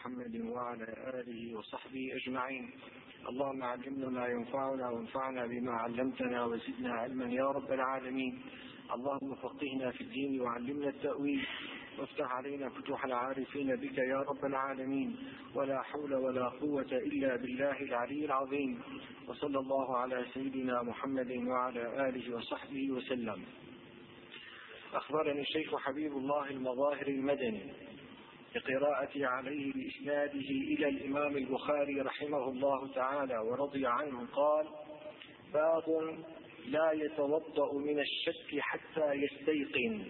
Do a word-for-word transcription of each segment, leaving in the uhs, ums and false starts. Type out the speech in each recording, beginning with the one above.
محمد وعلى آله وصحبه أجمعين. اللهم علمنا ما ينفعنا وانفعنا بما علمتنا وزدنا علما يا رب العالمين. اللهم فقهنا في الدين وعلمنا التأويل وافتح علينا فتوح العارفين بك يا رب العالمين. ولا حول ولا قوة إلا بالله العلي العظيم. وصلى الله على سيدنا محمد وعلى آله وصحبه وسلم. أخبرني الشيخ حبيب الله المظاهر المدني بقراءتي عليه بإسناده إلى الإمام البخاري رحمه الله تعالى ورضي عنه قال: باب لا يتوضأ من الشك حتى يستيقن.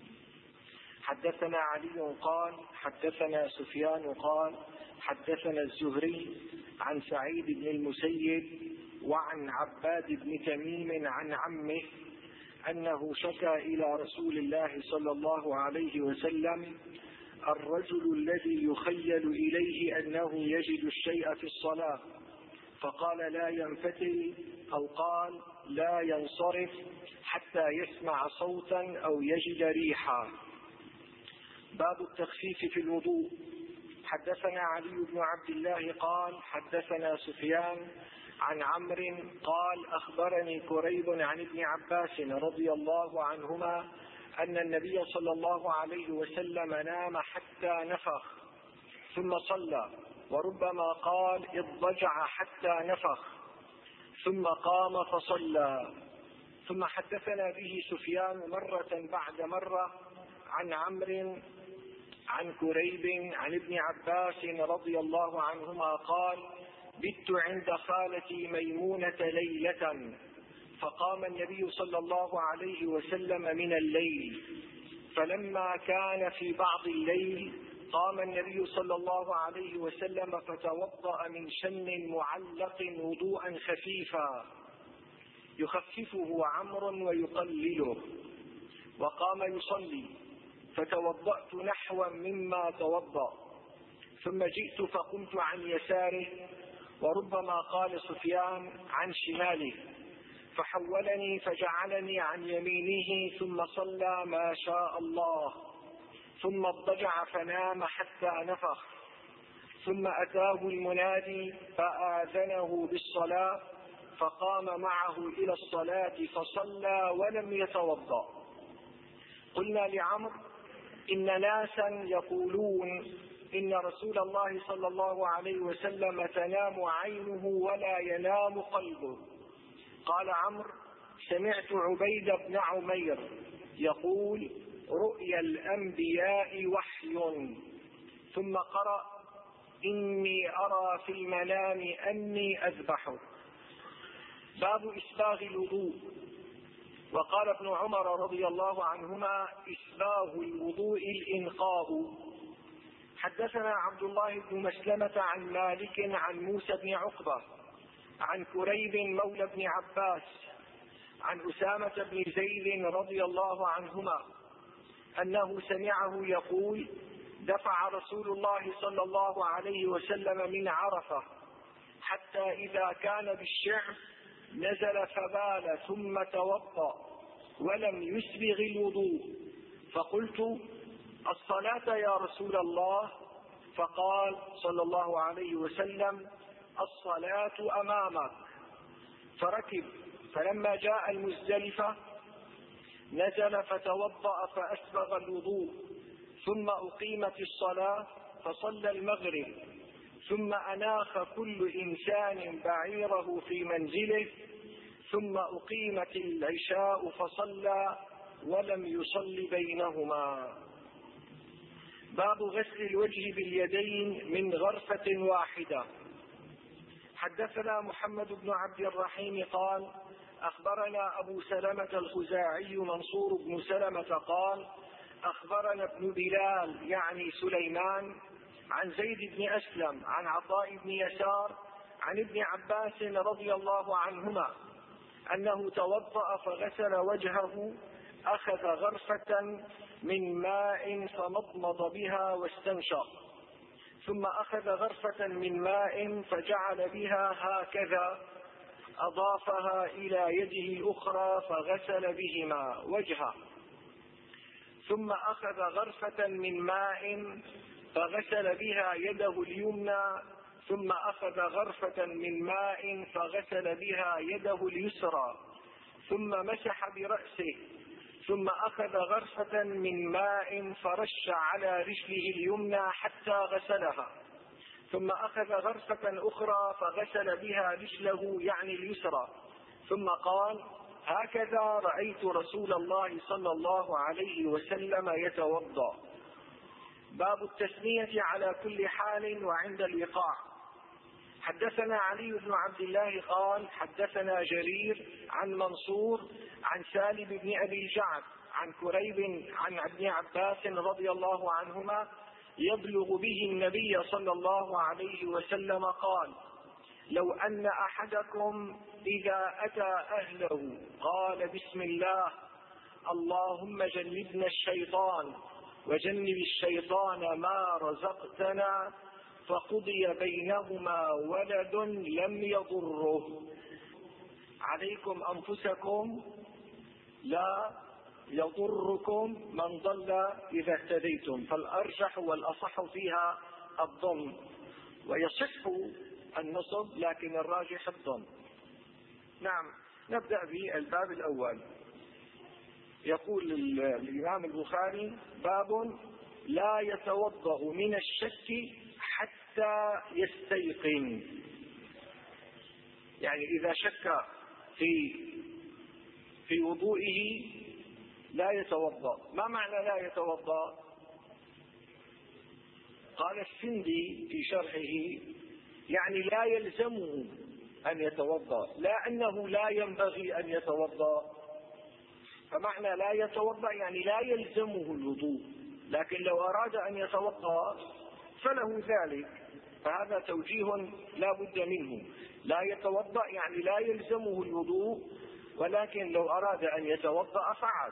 حدثنا علي قال حدثنا سفيان قال حدثنا الزهري عن سعيد بن المسيب وعن عباد بن تميم عن عمه أنه شكى إلى رسول الله صلى الله عليه وسلم الرجل الذي يخيل إليه أنه يجد الشيء في الصلاة، فقال لا ينفتل أو قال لا ينصرف حتى يسمع صوتا أو يجد ريحا. باب التخفيف في الوضوء. حدثنا علي بن عبد الله قال حدثنا سفيان عن عمرو قال أخبرني كريب عن ابن عباس رضي الله عنهما أن النبي صلى الله عليه وسلم نام حتى نفخ ثم صلى، وربما قال اضطجع حتى نفخ ثم قام فصلى. ثم حدثنا به سفيان مرة بعد مرة عن عمرو عن كريب عن ابن عباس رضي الله عنهما قال: بت عند خالتي ميمونة ليلة، فقام النبي صلى الله عليه وسلم من الليل، فلما كان في بعض الليل قام النبي صلى الله عليه وسلم فتوضأ من شن معلق وضوءا خفيفا يخففه عمرو ويقلله، وقام يصلي، فتوضأت نحوا مما توضأ، ثم جئت فقمت عن يساره، وربما قال سفيان عن شماله، فحولني فجعلني عن يمينه، ثم صلى ما شاء الله، ثم اضطجع فنام حتى نفخ، ثم أتاه المنادي فآذنه بالصلاة، فقام معه إلى الصلاة فصلى ولم يتوضأ. قلنا لعمرو: إن ناسا يقولون إن رسول الله صلى الله عليه وسلم تنام عينه ولا ينام قلبه. قال عمرو: سمعت عبيد بن عمير يقول: رؤيا الأنبياء وحي. ثم قرأ: إني أرى في المنام أني أذبحه. باب إسباغ الوضوء. وقال ابن عمر رضي الله عنهما: إسباغ الوضوء الإنقاء. حدثنا عبد الله بن مسلمة عن مالك عن موسى بن عقبة عن كريب مولى بن عباس عن أسامة بن زيد رضي الله عنهما أنه سمعه يقول: دفع رسول الله صلى الله عليه وسلم من عرفة حتى إذا كان بالشعب نزل فبال ثم توضأ ولم يسبغ الوضوء، فقلت: الصلاة يا رسول الله؟ فقال صلى الله عليه وسلم: الصلاة أمامك. فركب، فلما جاء المزدلفة نزل فتوضأ فأسبغ الوضوء، ثم أقيمت الصلاة فصلى المغرب، ثم أناخ كل إنسان بعيره في منزله، ثم أقيمت العشاء فصلى ولم يصل بينهما. باب غسل الوجه باليدين من غرفة واحدة. حدثنا محمد بن عبد الرحيم قال أخبرنا أبو سلمة الخزاعي منصور بن سلمة قال أخبرنا ابن بلال يعني سليمان عن زيد بن أسلم عن عطاء بن يسار عن ابن عباس رضي الله عنهما أنه توضأ فغسل وجهه، أخذ غرفة من ماء فمضمض بها واستنشق، ثم أخذ غرفة من ماء فجعل بها هكذا، أضافها إلى يده الأخرى فغسل بهما وجهه، ثم أخذ غرفة من ماء فغسل بها يده اليمنى ثم أخذ غرفة من ماء فغسل بها يده اليسرى ثم مسح برأسه ثم أخذ غرفة من ماء فرش على رجله اليمنى حتى غسلها ثم أخذ غرفة أخرى فغسل بها رجله يعني اليسرى ثم قال: هكذا رأيت رسول الله صلى الله عليه وسلم يتوضأ. باب التسمية على كل حال وعند الوقاع. حدثنا علي بن عبد الله قال: حدثنا جرير عن منصور عن سالم بن أبي الجعد عن كريب عن ابن عباس رضي الله عنهما يبلغ به النبي صلى الله عليه وسلم قال: لو أن أحدكم إذا أتى أهله قال: بسم الله اللهم جنبنا الشيطان وجنب الشيطان ما رزقتنا فقضي بينهما ولد لم يضره. عليكم أنفسكم لا يضركم من ضل إذا اهتديتم. فالأرجح والأصح فيها الضم، ويصح النصب لكن الراجح الضم. نعم، نبدأ بالباب الأول. يقول الإمام البخاري: باب لا يتوضأ من الشك حتى يستيقن. يعني إذا شك في في وضوئه لا يتوضأ. ما معنى لا يتوضأ؟ قال السندي في شرحه: يعني لا يلزمه أن يتوضأ، لا أنه لا ينبغي أن يتوضأ. فمعنى لا يتوضأ يعني لا يلزمه الوضوء، لكن لو أراد أن يتوضأ فله ذلك، فهذا توجيه لا بد منه. لا يتوضأ يعني لا يلزمه الوضوء، ولكن لو أراد أن يتوضأ فعل.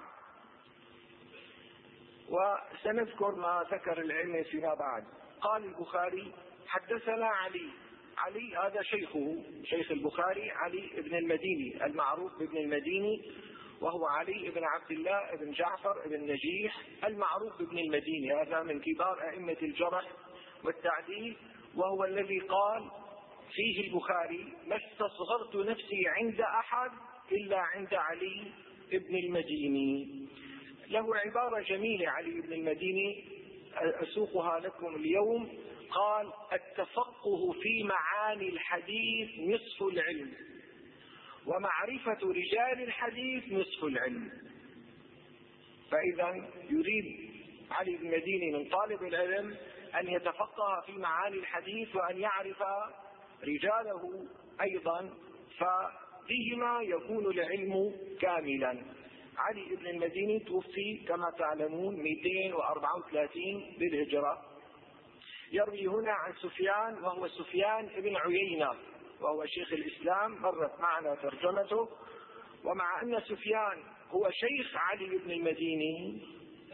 وسنذكر ما ذكر العلم فيما بعد. قال البخاري: حدثنا علي. علي هذا شيخه، شيخ البخاري علي بن المديني المعروف بابن المديني، وهو علي بن عبد الله بن جعفر بن نجيح المعروف بابن المديني. هذا من كبار أئمة الجرح والتعديل، وهو الذي قال فيه البخاري: ما استصغرت نفسي عند أحد إلا عند علي بن المديني. له عبارة جميلة علي بن المديني أسوقها لكم اليوم. قال: التفقه في معاني الحديث نصف العلم، ومعرفة رجال الحديث نصف العلم. فإذا يريد علي بن المديني من طالب العلم أن يتفقه في معاني الحديث وأن يعرف رجاله أيضا، فبهما يكون العلم كاملا. علي بن المديني توفي كما تعلمون مئتين وأربعة وثلاثين بالهجرة. يروي هنا عن سفيان، وهو سفيان بن عيينة، وهو شيخ الإسلام، مرت معنا ترجمته. ومع أن سفيان هو شيخ علي بن المديني،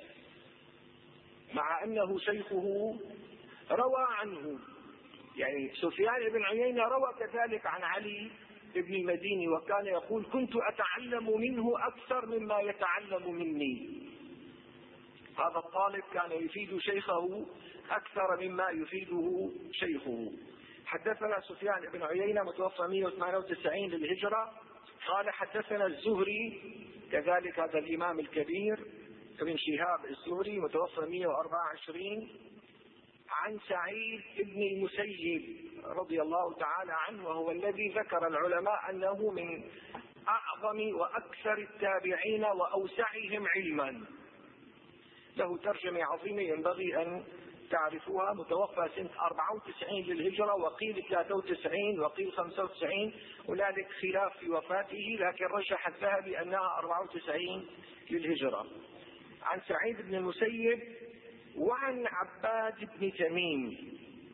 مع أنه شيخه روى عنه، يعني سفيان بن عيينة روى كذلك عن علي بن المديني، وكان يقول: كنت أتعلم منه أكثر مما يتعلم مني. هذا الطالب كان يفيد شيخه أكثر مما يفيده شيخه. حدثنا سفيان بن عيينة متوفى مئة وثمانية وتسعين للهجرة. قال: حدثنا الزهري، كذلك هذا الإمام الكبير ابن شهاب الزهري متوفى مئة وأربعة وعشرين، عن سعيد بن المسيب رضي الله تعالى عنه، وهو الذي ذكر العلماء أنه من أعظم وأكثر التابعين وأوسعهم علما. له ترجمة عظيمة ينبغي أن تعرفوها. متوفى سنة أربعة وتسعين للهجرة، وقيل ثلاثة وتسعين وقيل خمسة وتسعين، هنالك خلاف في وفاته، لكن رجح الذهبي أنها أربعة وتسعين للهجرة. عن سعيد بن المسيب وعن عباد بن تميم.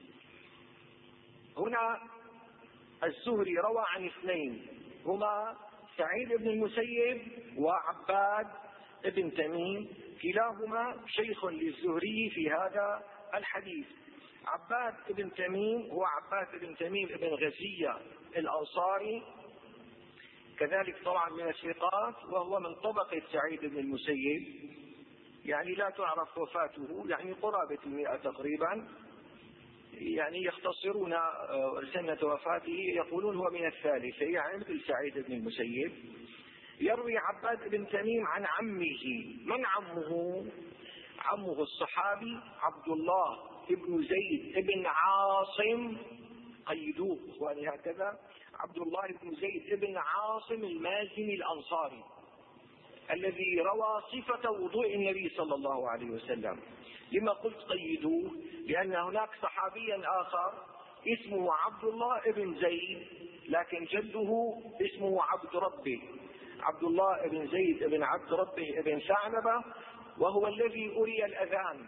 هنا الزهري روى عن اثنين، هما سعيد بن المسيب وعباد بن تميم، كلاهما شيخ للزهري في هذا الحديث. عباد بن تميم هو عباد بن تميم بن غزية الأنصاري، كذلك طبعا من الثقات، وهو من طبقة سعيد بن المسيب. يعني لا تعرف وفاته، يعني قرابة المئة تقريبا، يعني يختصرون سنة وفاته يقولون هو من الثالثة، يعني مثل سعيد بن المسيب. يروي عباد بن تميم عن عمه. من عمه؟ عمه الصحابي عبد الله بن زيد بن عاصم، قيدوه اخواني هكذا، عبد الله بن زيد بن عاصم المازني الأنصاري الذي روى صفة وضوء النبي صلى الله عليه وسلم. لما قلت قيدوه؟ لأن هناك صحابيا آخر اسمه عبد الله بن زيد، لكن جده اسمه عبد ربه، عبد الله بن زيد بن عبد ربه بن ثعلبة، وهو الذي أري الأذان.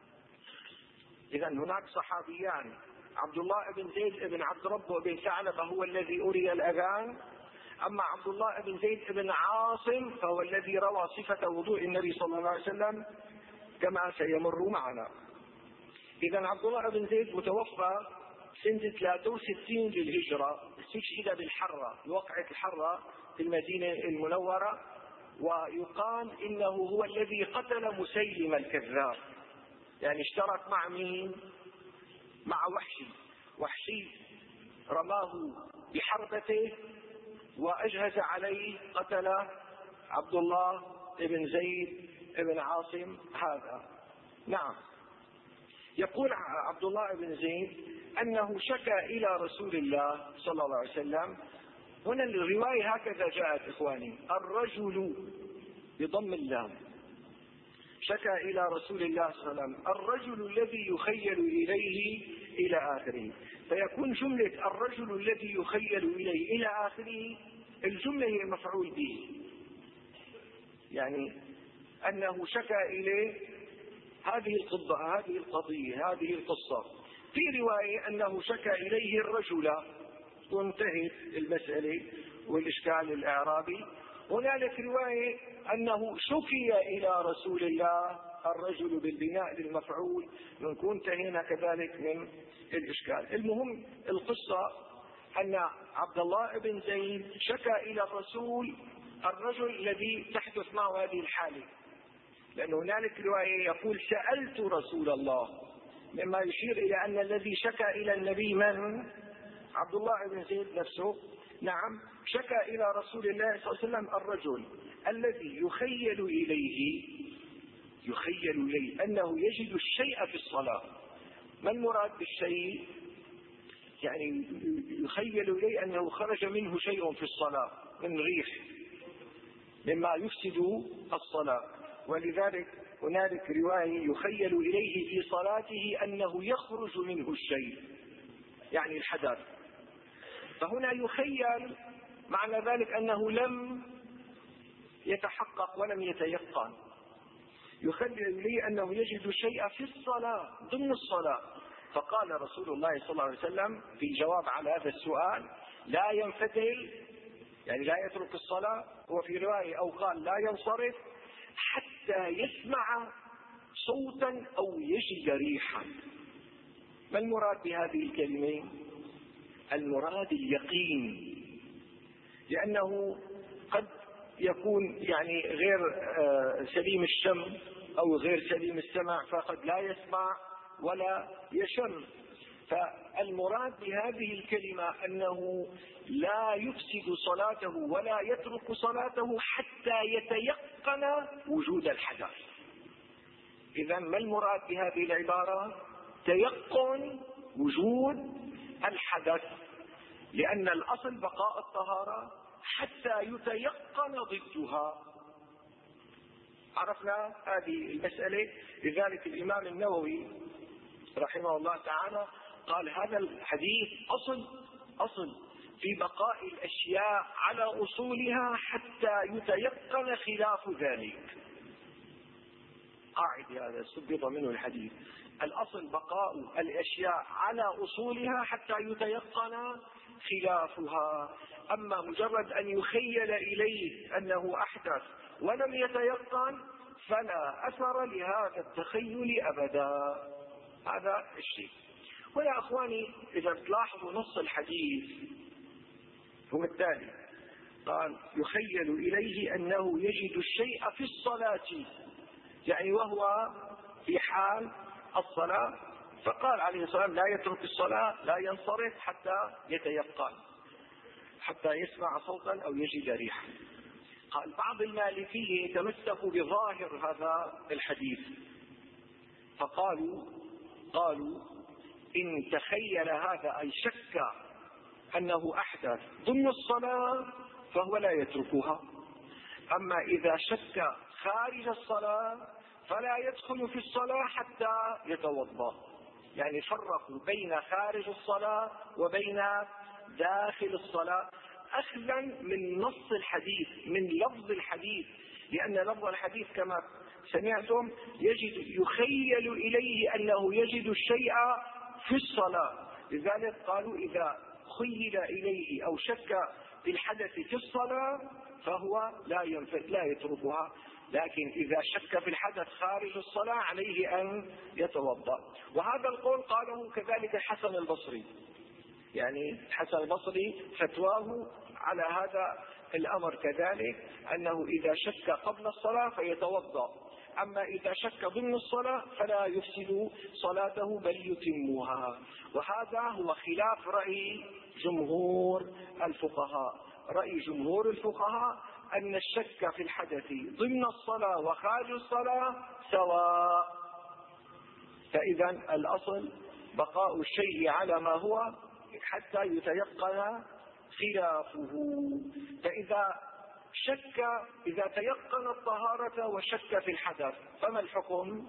إذا هناك صحابيان، عبد الله بن زيد بن عبد ربه بن ثعلبة هو الذي أري الأذان، أما عبد الله بن زيد بن عاصم فهو الذي روى صفة وضوء النبي صلى الله عليه وسلم كما سيمر معنا. إذا عبد الله بن زيد متوفى سنة ثلاثة وستين للهجرة، استشهد بالحرة، بوقعة الحرة في المدينة المنورة، ويقال إنه هو الذي قتل مسيلم الكذاب، يعني اشترك مع مين؟ مع وحشي. وحشي رماه بحربته وأجهز عليه، قتل عبد الله بن زيد بن عاصم هذا. نعم. يقول عبد الله بن زيد أنه شكى إلى رسول الله صلى الله عليه وسلم. هنا الرواية هكذا جاءت إخواني، الرجل بضم اللام، شكى إلى رسول الله صلى الله عليه وسلم الرجل الذي يخيل إليه إلى آخره. فيكون جملة الرجل الذي يخيل إليه إلى آخره، الجملة هي مفعول به، يعني أنه شكى إليه هذه القضية هذه القضية هذه القصة. في رواية أنه شكى إليه الرجل، وانتهت المسألة والإشكال الإعرابي. هنالك رواية أنه شكي إلى رسول الله الرجل بالبناء للمفعول، نكون انتهينا كذلك من الإشكال. المهم القصة أن عبد الله بن زيد شكى إلى الرسول الرجل الذي تحدث معه هذه الحالة، لأن هنالك رواية يقول سألت رسول الله، مما يشير إلى أن الذي شكى إلى النبي من؟ عبد الله بن زيد نفسه. نعم، شكى إلى رسول الله صلى الله عليه وسلم الرجل الذي يخيل إليه يخيل إليه أنه يجد الشيء في الصلاة. ما المراد بالشيء؟ يعني يخيل إليه أنه خرج منه شيء في الصلاة من ريح مما يفسد الصلاة. ولذلك هنالك رواية يخيل إليه في صلاته أنه يخرج منه الشيء، يعني الحدث. فهنا يخيل معنى ذلك أنه لم يتحقق ولم يتيقن. يخيل إليه أنه يجد الشيء في الصلاة ضمن الصلاة. فقال رسول الله صلى الله عليه وسلم في جواب على هذا السؤال لا ينفتل، يعني لا يترك الصلاة، وفي رواية أو قال لا ينصرف حتى يسمع صوتا أو يجد ريحا. ما المراد بهذه الكلمين؟ المراد اليقين، لأنه قد يكون يعني غير سليم الشم أو غير سليم السمع، فقد لا يسمع ولا يشم. فالمراد بهذه الكلمة أنه لا يفسد صلاته ولا يترك صلاته حتى يتيقن وجود الحدث. إذن ما المراد بهذه العبارة؟ تيقن وجود الحدث، لأن الأصل بقاء الطهارة حتى يتيقن ضدها. عرفنا هذه المسألة. لذلك الإمام النووي رحمه الله تعالى قال هذا الحديث أصل أصل في بقاء الأشياء على أصولها حتى يتيقن خلاف ذلك. قاعدة هذا استنبط منه الحديث، الأصل بقاء الأشياء على أصولها حتى يتيقن خلافها. أما مجرد أن يخيل إليه أنه أحدث ولم يتيقن فلا أثر لهذا التخيل أبدا. هذا الشيء. ويا أخواني إذا تلاحظوا نص الحديث هو التالي، قال يخيل إليه أنه يجد الشيء في الصلاة، يعني وهو في حال الصلاة، فقال عليه الصلاة والسلام لا يترك الصلاة، لا ينصرف حتى يتيقن، حتى يسمع صوتا أو يجد ريحا. قال بعض المالكية يتمسكوا بظاهر هذا الحديث، فقالوا قالوا إن تخيل هذا أي شك أنه أحدث ضمن الصلاة فهو لا يتركها، أما إذا شك خارج الصلاة فلا يدخل في الصلاة حتى يتوضأ. يعني فرقوا بين خارج الصلاة وبين داخل الصلاة أخذا من نص الحديث، من لفظ الحديث، لأن لفظ الحديث كما سمعتم يجد يخيل إليه أنه يجد الشيء في الصلاة، لذلك قالوا إذا خيل إليه أو شك في الحدث في الصلاة فهو لا لا يتركها، لكن إذا شك في الحدث خارج الصلاة عليه أن يتوضأ. وهذا القول قاله كذلك الحسن البصري، يعني الحسن البصري فتواه على هذا الأمر كذلك، أنه إذا شك قبل الصلاة فيتوضأ، أما إذا شك ضمن الصلاة فلا يفسد صلاته بل يتمها. وهذا هو خلاف رأي جمهور الفقهاء. رأي جمهور الفقهاء أن الشك في الحدث ضمن الصلاة وخارج الصلاة سواء، فإذا الأصل بقاء الشيء على ما هو حتى يتيقن خلافه. فإذا شك إذا تيقن الطهارة وشك في الحدث فما الحكم؟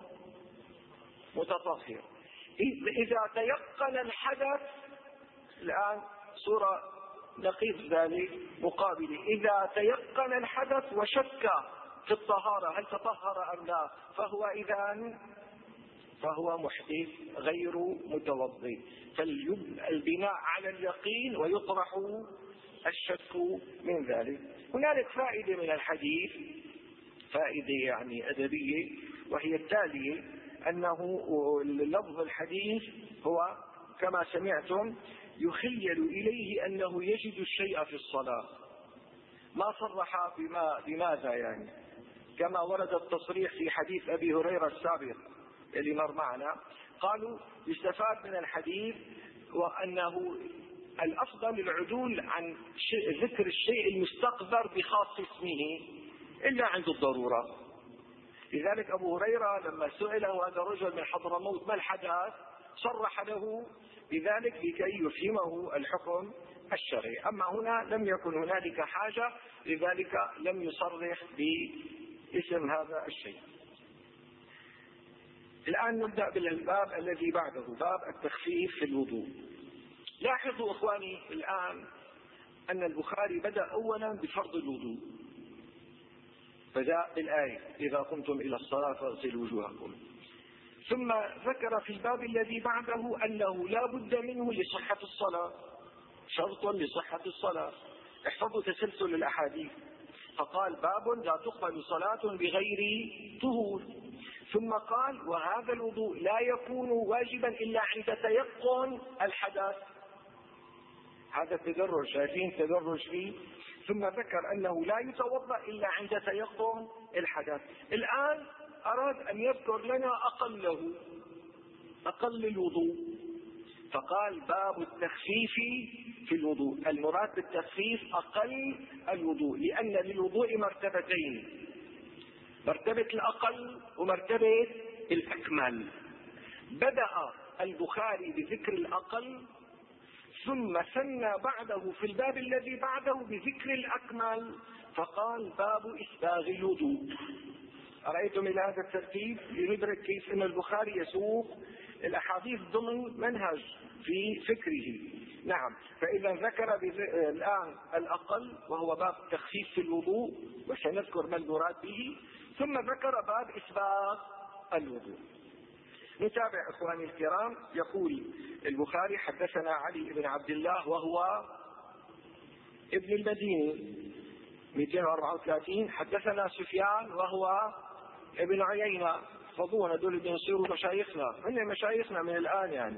متطهر. إذا تيقن الحدث، الآن صورة نقيض ذلك مقابله، إذا تيقن الحدث وشك في الطهارة هل تطهر أم لا، فهو إذن فهو محدث غير متوضئ. فالبناء على اليقين ويطرح الشك من ذلك. هنالك فائدة من الحديث، فائدة يعني أدبية، وهي التالية: أنه لفظ الحديث هو كما سمعتم يخيل إليه أنه يجد الشيء في الصلاة، ما صرح بما بماذا يعني، كما ورد التصريح في حديث أبي هريرة السابق اللي مر معنا. قالوا يستفاد من الحديث وأنه الأفضل العدول عن ذكر الشيء المستقذر بخاص اسمه إلا عند الضرورة. لذلك أبو هريرة لما سئله هذا الرجل من حضرموت ما الحدث صرح له بذلك لكي يفهمه الحكم الشرعي. أما هنا لم يكن هنالك حاجة، لذلك لم يصرح باسم هذا الشيء. الآن نبدأ بالباب الذي بعده، باب التخفيف في الوضوء. لاحظوا إخواني الآن أن البخاري بدأ أولا بفرض الوضوء، بدأ بالآية إذا قمتم إلى الصلاة فاغسلوا وجوهكم، ثم ذكر في الباب الذي بعده أنه لا بد منه لصحة الصلاة، شرط لصحة الصلاة. احفظوا تسلسل الأحاديث، فقال باب لا تقبل صلاة بغير طهور، ثم قال وهذا الوضوء لا يكون واجبا إلا عند تيقن الحدث. هذا التدرج، شايفين تدرج فيه. ثم ذكر أنه لا يتوضأ إلا عند تيقن الحدث. الآن أراد أن يذكر لنا أقله، أقل الوضوء، فقال باب التخفيف في الوضوء. المراد بالتخفيف أقل الوضوء، لأن للوضوء مرتبتين، مرتبة الأقل ومرتبة الأكمل. بدأ البخاري بذكر الأقل، ثم ثنى بعده في الباب الذي بعده بذكر الأكمل، فقال باب إسباغ الوضوء. أرأيتم إلى هذا الترتيب لندرك كيف أن البخاري يسوق الأحاديث ضمن منهج في فكره. نعم، فإذا ذكر الآن الأقل وهو باب تخفيف في الوضوء، وسنذكر ما المراد به، ثم ذكر باب إسباغ الوضوء. نتابع إخواني الكرام. يقول البخاري حدثنا علي بن عبد الله وهو ابن المديني مئتين وأربعة وثلاثين. حدثنا سفيان وهو ابن عيينة، فضونا دول اللي يصيروا مشايخنا، هن مشايخنا من الآن يعني،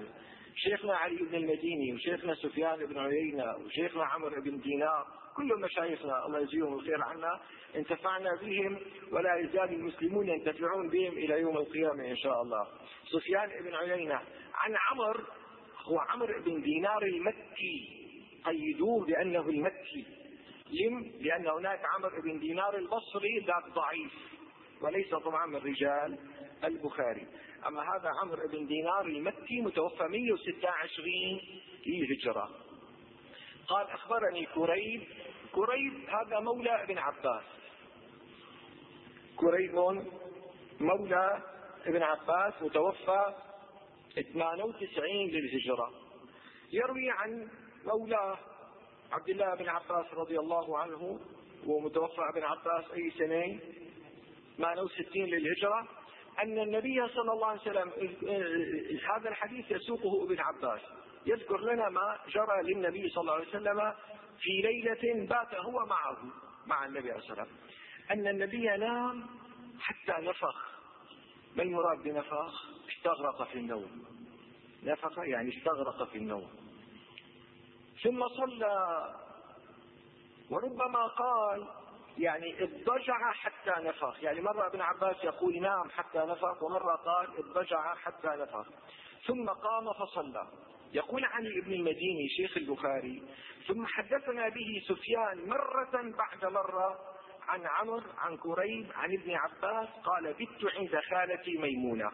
شيخنا علي بن المديني وشيخنا سفيان بن عيينة وشيخنا عمرو بن دينار، كل مشايخنا الله يجزيهم الخير عنا، انتفعنا بهم ولا يزال المسلمون ينتفعون بهم إلى يوم القيامة إن شاء الله. سفيان بن عيينة عن عمرو، هو عمرو بن دينار المكي، قيدوه بأنه المكي. لم؟ لأن هناك عمرو بن دينار البصري ذاك ضعيف وليس طبعا من رجال البخاري، أما هذا عمرو بن دينار المكي متوفى مئة وستة وعشرين للهجرة. قال أخبرني كريب، كريب هذا مولى ابن عباس، كريب مولى ابن عباس متوفى ثمانية وتسعين للهجرة، يروي عن مولاه عبد الله بن عباس رضي الله عنه، ومتوفى ابن عباس أي سنة؟ ثمانية وستين للهجرة، أن النبي صلى الله عليه وسلم، هذا الحديث يسوقه ابن عباس، يذكر لنا ما جرى للنبي صلى الله عليه وسلم في ليلة بات هو معه مع النبي عليه الصلاة والسلام، أن النبي نام حتى نفخ. ما المراد بنفخ؟ استغرق في النوم، نفخ يعني استغرق في النوم، ثم صلى، وربما قال يعني اضطجع حتى نفخ، يعني مرة ابن عباس يقول نام حتى نفخ، ومرة قال اضطجع حتى نفخ، ثم قام فصلى. يقول علي بن المديني شيخ البخاري: ثم حدثنا به سفيان مرة بعد مرة عن عمرو عن كريب عن ابن عباس قال: بت عند خالتي ميمونة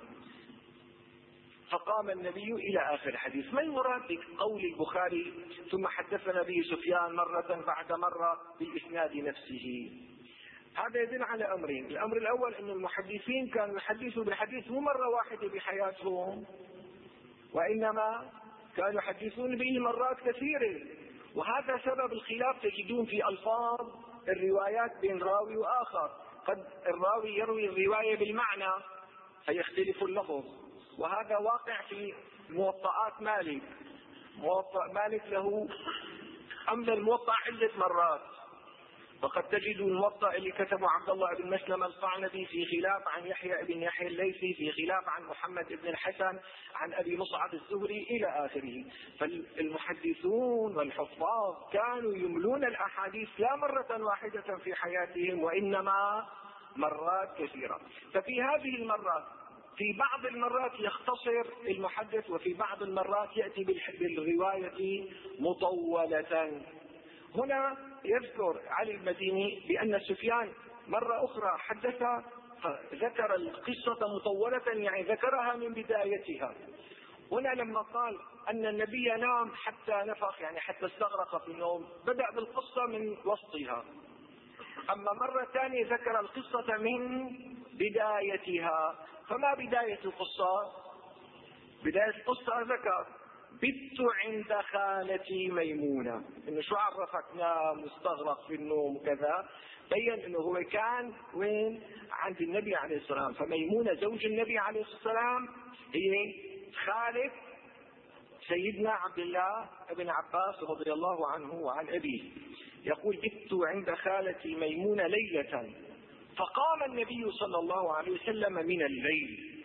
فقام النبي إلى آخر الحديث. ما المراد بقول البخاري ثم حدثنا به سفيان مرة بعد مرة بالإسناد نفسه؟ هذا يدل على أمرين: الأمر الأول أن المحدثين كانوا يحدثوا بالحديث مو مرة واحدة بحياتهم، وإنما كانوا يحدثون به مرات كثيرة، وهذا سبب الخلاف تجدون في ألفاظ الروايات بين راوي وآخر. قد الراوي يروي الرواية بالمعنى فيختلف اللفظ، وهذا واقع في موطئات مالك. موطئ مالك له أمل الموطئ عدة مرات، وقد تجد الموطئ اللي كتبه عبد الله بن مسلم القعنبي في خلاف عن يحيى بن يحيى الليثي، في خلاف عن محمد بن الحسن عن أبي مصعب الزهري إلى آخره. فالمحدثون والحفاظ كانوا يملون الأحاديث لا مرة واحدة في حياتهم، وإنما مرات كثيرة. ففي هذه المرات، في بعض المرات يختصر المحدث، وفي بعض المرات يأتي بالرواية مطولة. هنا يذكر علي المديني بأن سفيان مرة أخرى حدث ذكر القصة مطولة، يعني ذكرها من بدايتها. هنا لما قال أن النبي نام حتى نفخ، يعني حتى استغرق في النوم، بدأ بالقصة من وسطها. أما مرة ثانية ذكر القصة من بدايتها. فما بداية القصة؟ بداية القصة ذكر: بت عند خالتي ميمونة. إنه شو عرفك نام مستغرق في النوم وكذا؟ بين إنه هو كان وين؟ عند النبي عليه السلام. فميمونة زوج النبي عليه السلام هي خالة سيدنا عبد الله بن عباس رضي الله عنه وعن أبيه. يقول: بت عند خالتي ميمونة ليلة فقام النبي صلى الله عليه وسلم من الليل،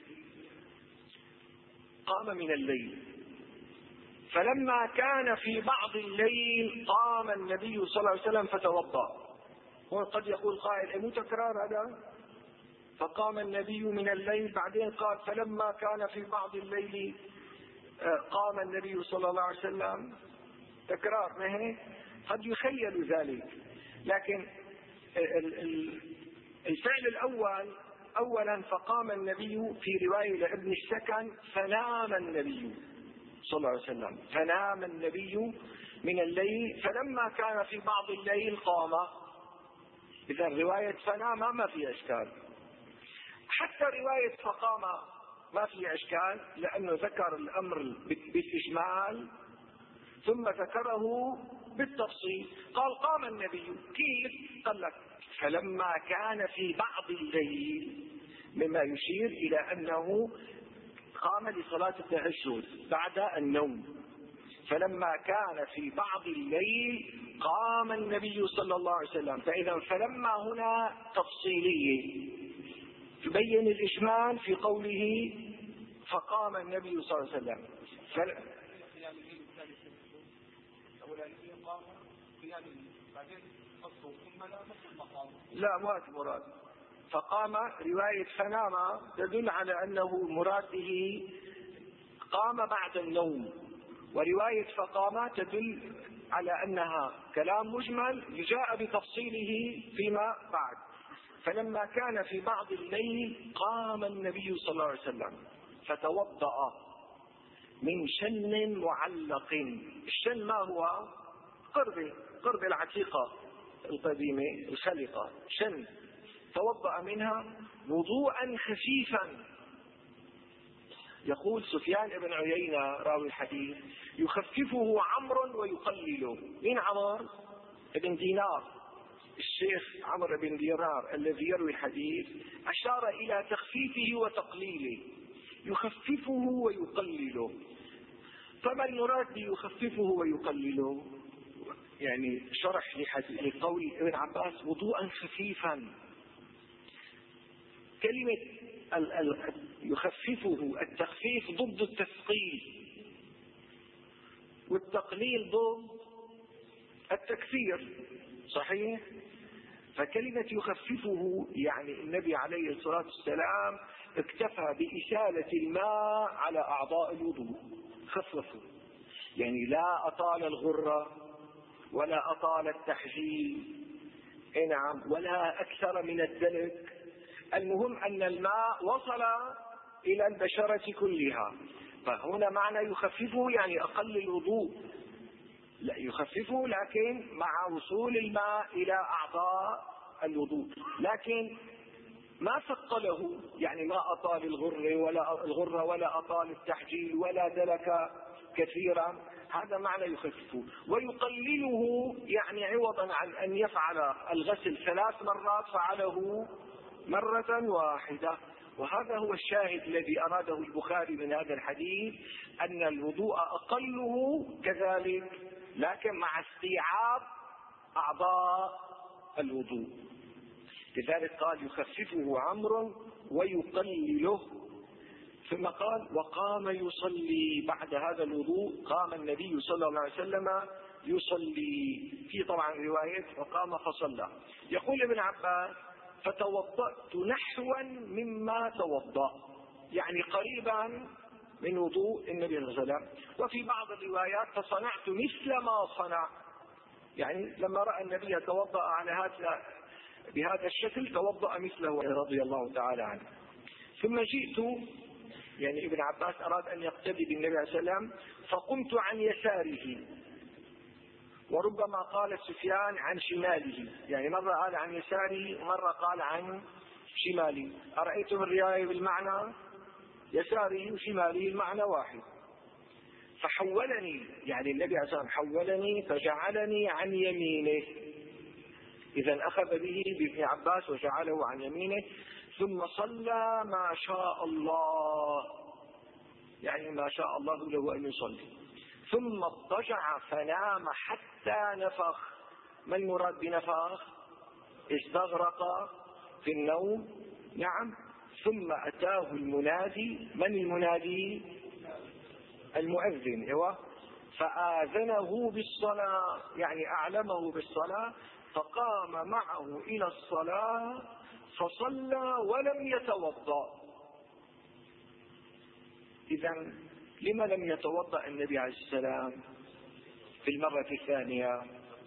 قام من الليل، فلما كان في بعض الليل قام النبي صلى الله عليه وسلم فتوضأ. هو قد يقول قائل: مو تكرار هذا؟ فقام النبي من الليل، بعدين قال فلما كان في بعض الليل قام النبي صلى الله عليه وسلم، تكرار. ما هي؟ قد يخيل ذلك، لكن الفعل الأول أولا فقام النبي، في رواية لابن السكن فنام النبي صلى الله عليه وسلم، فنام النبي من الليل فلما كان في بعض الليل قام. إذا رواية فنام ما في إشكال، حتى رواية فقام ما في إشكال، لأنه ذكر الأمر بالإجمال ثم ذكره بالتفصيل. قال قام النبي، كيف؟ قال لك فلما كان في بعض الليل، مما يشير إلى أنه قام لصلاة التهجد بعد النوم. فلما كان في بعض الليل قام النبي صلى الله عليه وسلم. فإذا فلما هنا تفصيلية تبين الإشمال في قوله فقام النبي صلى الله عليه وسلم. لا ما هو مراد. فقام رواية فنام تدل على أنه مراد به قام بعد النوم، ورواية فقام تدل على أنها كلام مجمل جاء بتفصيله فيما بعد. فلما كان في بعض الليل قام النبي صلى الله عليه وسلم فتوضأ من شن معلق. الشن ما هو؟ قربة، قربة العتيقة القديمة الخلقة، شن. توضأ منها وضوءا خفيفا. يقول سفيان بن عيينة راوي الحديث يخففه عمرو ويقلله. من عمرو بن دينار؟ الشيخ عمرو بن دينار الذي يروي الحديث أشار إلى تخفيفه وتقليله، يخففه ويقلله. فما المراد بيخففه ويقلله؟ يعني شرح لقول ابن عباس وضوءا خفيفا. كلمة يخففه، التخفيف ضد التثقيل، والتقليل ضد التكثير، صحيح؟ فكلمة يخففه يعني النبي عليه الصلاة والسلام اكتفى بإسالة الماء على أعضاء الوضوء، خففه، يعني لا أطال الغرة ولا أطال التحجيل، نعم، ولا أكثر من الدلك. المهم أن الماء وصل إلى البشرة كلها. فهنا معنى يخففه يعني أقل الوضوء، لا يخففه لكن مع وصول الماء إلى أعضاء الوضوء، لكن ما ثقله، يعني ما أطال الغرة ولا الغرة ولا أطال التحجيل ولا دلك كثيرا. هذا معنى يخففه. ويقلله يعني عوضا عن أن يفعل الغسل ثلاث مرات فعله مرة واحدة. وهذا هو الشاهد الذي أراده البخاري من هذا الحديث، أن الوضوء أقله كذلك لكن مع استيعاب أعضاء الوضوء. لذلك قال يخففه عمرو ويقلله. ثم قال وقام يصلي. بعد هذا الوضوء قام النبي صلى الله عليه وسلم يصلي. في طبعا رواية وقام فصلى. يقول ابن عباس فتوضأت نحوا مما توضأ، يعني قريبا من وضوء النبي صلى الله عليه وسلم. وفي بعض الروايات فصنعت مثل ما صنع، يعني لما رأى النبي يتوضأ على هذا بهذا الشكل توضأ مثله رضي الله تعالى عنه. ثم جئت، يعني ابن عباس أراد أن يقتدي بالنبي صلى الله عليه وسلم، فقمت عن يساره، وربما قال سفيان عن شماله، يعني مرة قال عن يساره ومرة قال عن شماله. أرأيتم الرواية بالمعنى يساره وشماله المعنى واحد. فحولني، يعني النبي عليه الصلاة والسلام حولني فجعلني عن يمينه. إذا أخذ به بابن عباس وجعله عن يمينه. ثم صلى ما شاء الله، يعني ما شاء الله له أن يصلي. ثم اضطجع فنام حتى نفخ. ما المراد بنفخ؟ استغرق في النوم، نعم. ثم أتاه المنادي. من المنادي؟ المؤذن، ايوه. فآذنه بالصلاة، يعني أعلمه بالصلاة، فقام معه إلى الصلاة فصلى ولم يتوضأ. إذن لما لم يتوضأ النبي عليه السلام في المرة الثانية؟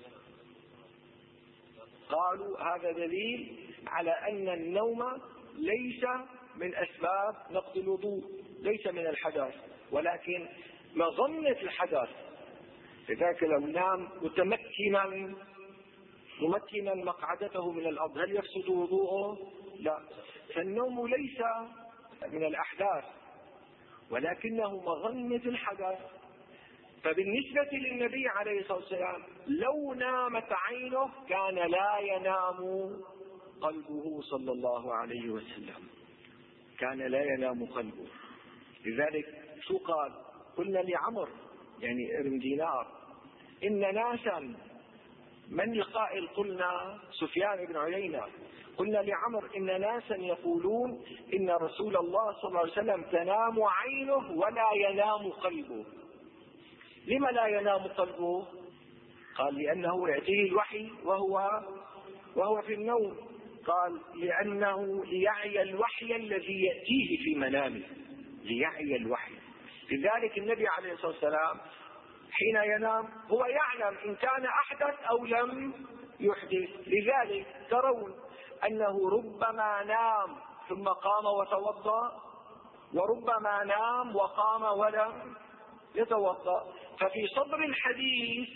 قالوا هذا دليل على أن النوم ليس من أسباب نقض الوضوء، ليس من الحدث، ولكن مظنة الحدث. لذلك لو نام متمكنا ممكنا مقعدته من الأرض هل يفسد وضوءه؟ لا. فالنوم ليس من الأحداث ولكنه مظنة الحدث. فبالنسبة للنبي عليه الصلاة والسلام لو نامت عينه كان لا ينام قلبه صلى الله عليه وسلم، كان لا ينام قلبه. لذلك شو قال؟ قلنا لعمر، يعني ابن دينار، إن ناسا، من القائل؟ قلنا سفيان بن عيينة. قلنا لعمر إن ناسا يقولون إن رسول الله صلى الله عليه وسلم تنام عينه ولا ينام قلبه. لما لا ينام قلبه؟ قال لأنه يأتيه الوحي وهو وهو في النوم. قال لأنه ليعي الوحي الذي يأتيه في منامه، ليعي الوحي. لذلك النبي عليه الصلاة والسلام حين ينام هو يعلم إن كان أحدث أو لم يحدث. لذلك ترون أنه ربما نام ثم قام وتوضأ، وربما نام وقام ولم يتوضأ. ففي صدر الحديث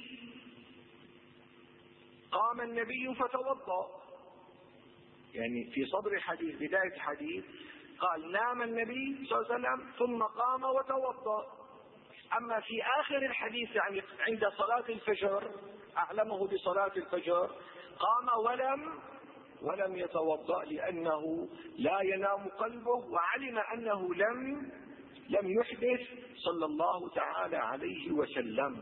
قام النبي فتوضأ، يعني في صدر الحديث بداية الحديث قال نام النبي صلى الله عليه وسلم ثم قام وتوضأ. أما في آخر الحديث يعني عند صلاة الفجر أعلمه بصلاة الفجر قام ولم ولم يتوضأ، لأنه لا ينام قلبه وعلم أنه لم لم يحدث صلى الله تعالى عليه وسلم.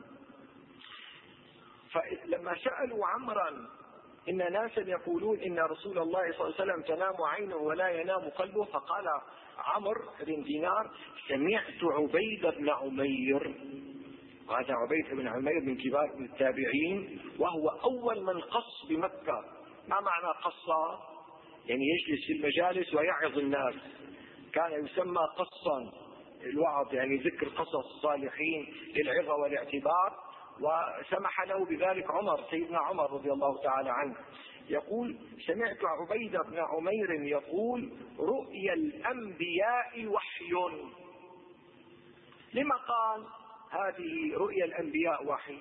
فلما سألوا عمرا إن ناسا يقولون إن رسول الله صلى الله عليه وسلم تنام عينه ولا ينام قلبه، فقال عمرو بن دينار سمعت عبيد بن عمير، وهذا عبيد بن عمير من كبار التابعين وهو أول من قص بمكة. ما معنى قص؟ يعني يجلس في المجالس ويعظ الناس، كان يسمى قصا الوعظ، يعني ذكر قصص الصالحين للعظة والاعتبار، وسمح له بذلك عمر سيدنا عمر رضي الله تعالى عنه. يقول سمعت عبيد بن عمير يقول رؤيا الأنبياء وحي. لما قال هذه رؤيا الأنبياء وحي؟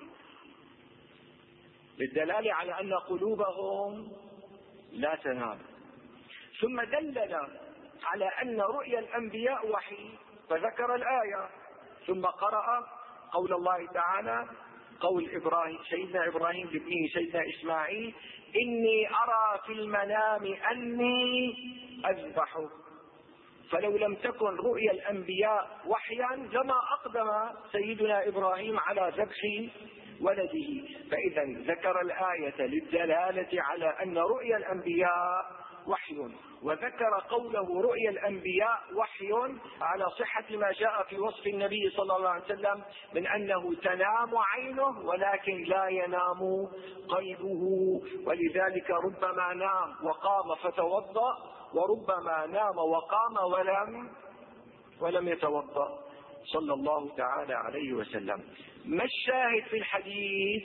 للدلالة على أن قلوبهم لا تنام. ثم دلل على أن رؤيا الأنبياء وحي فذكر الآية، ثم قرأ قول الله تعالى قول إبراهيم سيدنا إبراهيم لابنه سيدنا إسماعيل إني أرى في المنام أني أذبحك. فلو لم تكن رؤيا الأنبياء وحيا لما أقدم سيدنا إبراهيم على ذبح ولده. فإذا ذكر الآية للدلالة على أن رؤيا الأنبياء وحي، وذكر قوله رؤيا الأنبياء وحي على صحة ما جاء في وصف النبي صلى الله عليه وسلم من أنه تنام عينه ولكن لا ينام قلبه. ولذلك ربما نام وقام فتوضأ، وربما نام وقام ولم ولم يتوضأ صلى الله تعالى عليه وسلم. ما الشاهد في الحديث؟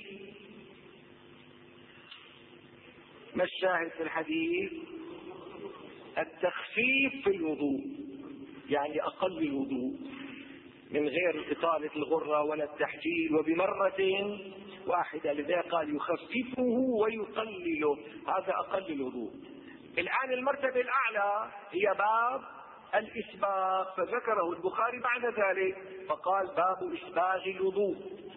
ما الشاهد في الحديث؟ التخفيف في الوضوء، يعني أقل الوضوء من غير إطالة الغرة ولا التحجيل، وبمرة واحدة. لذلك قال يخففه ويقلله، هذا أقل الوضوء. الآن المرتبة الأعلى هي باب الإسباغ، فذكره البخاري بعد ذلك فقال باب إسباغ الوضوء.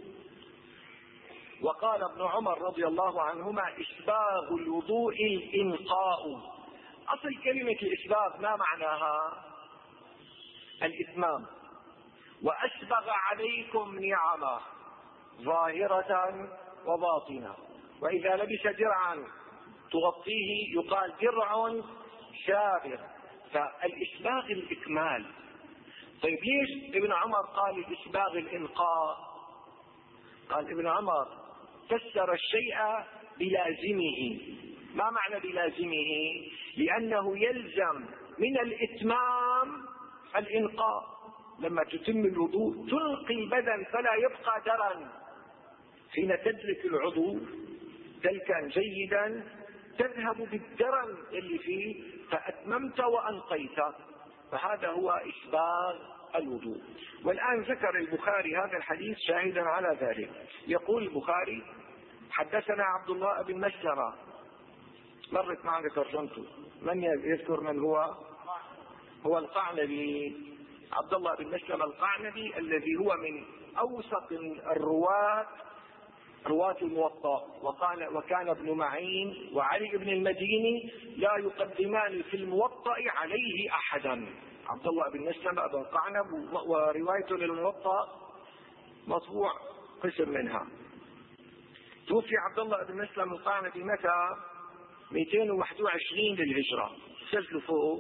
وقال ابن عمر رضي الله عنهما إسباغ الوضوء الإنقاء. أصل كلمة الإسباغ ما معناها؟ الإتمام. وأسبغ عليكم نعمه ظاهرة وباطنة، وإذا لبس درعا تغطيه يقال درع شابر. فالإسباغ الإكمال. طيب ليش ابن عمر قال الإسباغ الإنقاء؟ قال ابن عمر فسر الشيء بلازمه. ما معنى بلازمه؟ لأنه يلزم من الإتمام الإنقاء. لما تتم الوضوء تنقي البدن فلا يبقى درا. حين تدلك العضو دلكا جيدا تذهب بالدرن اللي فيه، فأتممت وأنقيت. فهذا هو إسباغ الوضوء. والآن ذكر البخاري هذا الحديث شاهدا على ذلك. يقول البخاري حدثنا عبد الله بن مسلمة، مرت معنا ترجمته، من يذكر من هو؟ هو القعنبي، عبد الله بن مسلمة القعنبي الذي هو من أوثق الرواة رواة الموطأ. وقال وكان ابن معين وعلي بن المديني لا يقدمان في الموطأ عليه أحدا. عبد الله بن مسلمة بن قعنب وروايته للموطأ مطبوع قسم منها. توفي عبد الله بن مسلمة القعنبي متى؟ مئتين وواحد وعشرين للهجرة. سجلوا فوق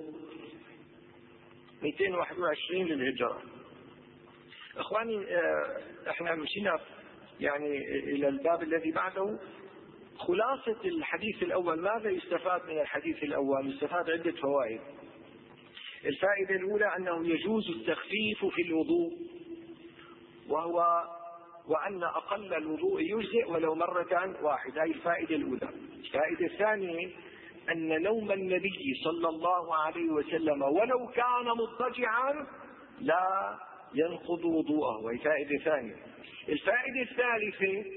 مئتين وواحد وعشرين للهجرة. اخواني احنا مشينا يعني إلى الباب الذي بعده. خلاصة الحديث الأول، ماذا يستفاد من الحديث الأول؟ يستفاد عدة فوائد. الفائدة الأولى أنه يجوز التخفيف في الوضوء، وهو وأن أقل الوضوء يجزئ ولو مرة واحدة. هذه الفائدة الأولى. الفائدة الثانية أن نوم النبي صلى الله عليه وسلم ولو كان مضطجعا لا ينقض وضوءه، وهي فائدة ثانية. الفائدة الثالثة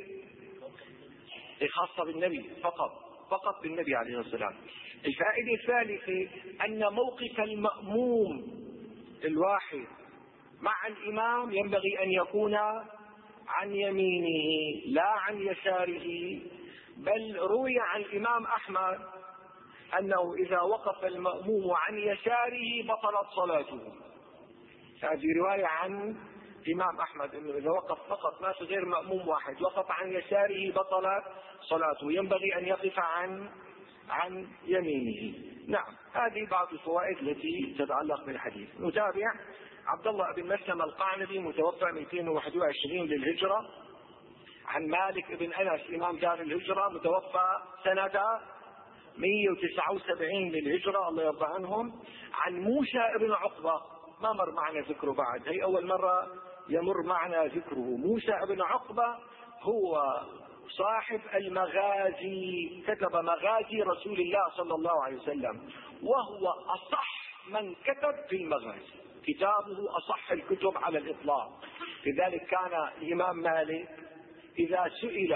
خاصة بالنبي فقط، فقط بالنبي عليه الصلاة والسلام. الفائدة الثالثة أن موقف المأموم الواحد مع الإمام ينبغي أن يكون عن يمينه لا عن يساره، بل روي عن الإمام أحمد أنه إذا وقف المأموم عن يساره بطلت صلاته. هذه رواية عن الإمام أحمد أنه إذا وقف فقط ما في غير مأموم واحد وقف عن يساره بطلت صلاته، ينبغي أن يقف عن عن يمينه. نعم، هذه بعض الفوائد التي تتعلق بالحديث. نتابع. عبد الله بن مسلم القعنبي متوفى مئتين وواحد وعشرين للهجرة، عن مالك بن أنس إمام دار الهجرة متوفى سنة مئة وتسعة وسبعين للهجرة الله يرضى عنهم، عن موسى بن عقبة ما مر معنا ذكره بعد، هي أول مرة يمر معنا ذكره. موسى بن عقبة هو صاحب المغازي، كتب مغازي رسول الله صلى الله عليه وسلم، وهو أصح من كتب في المغازي، كتابه أصح الكتب على الإطلاق. لذلك كان الإمام مالك إذا سئل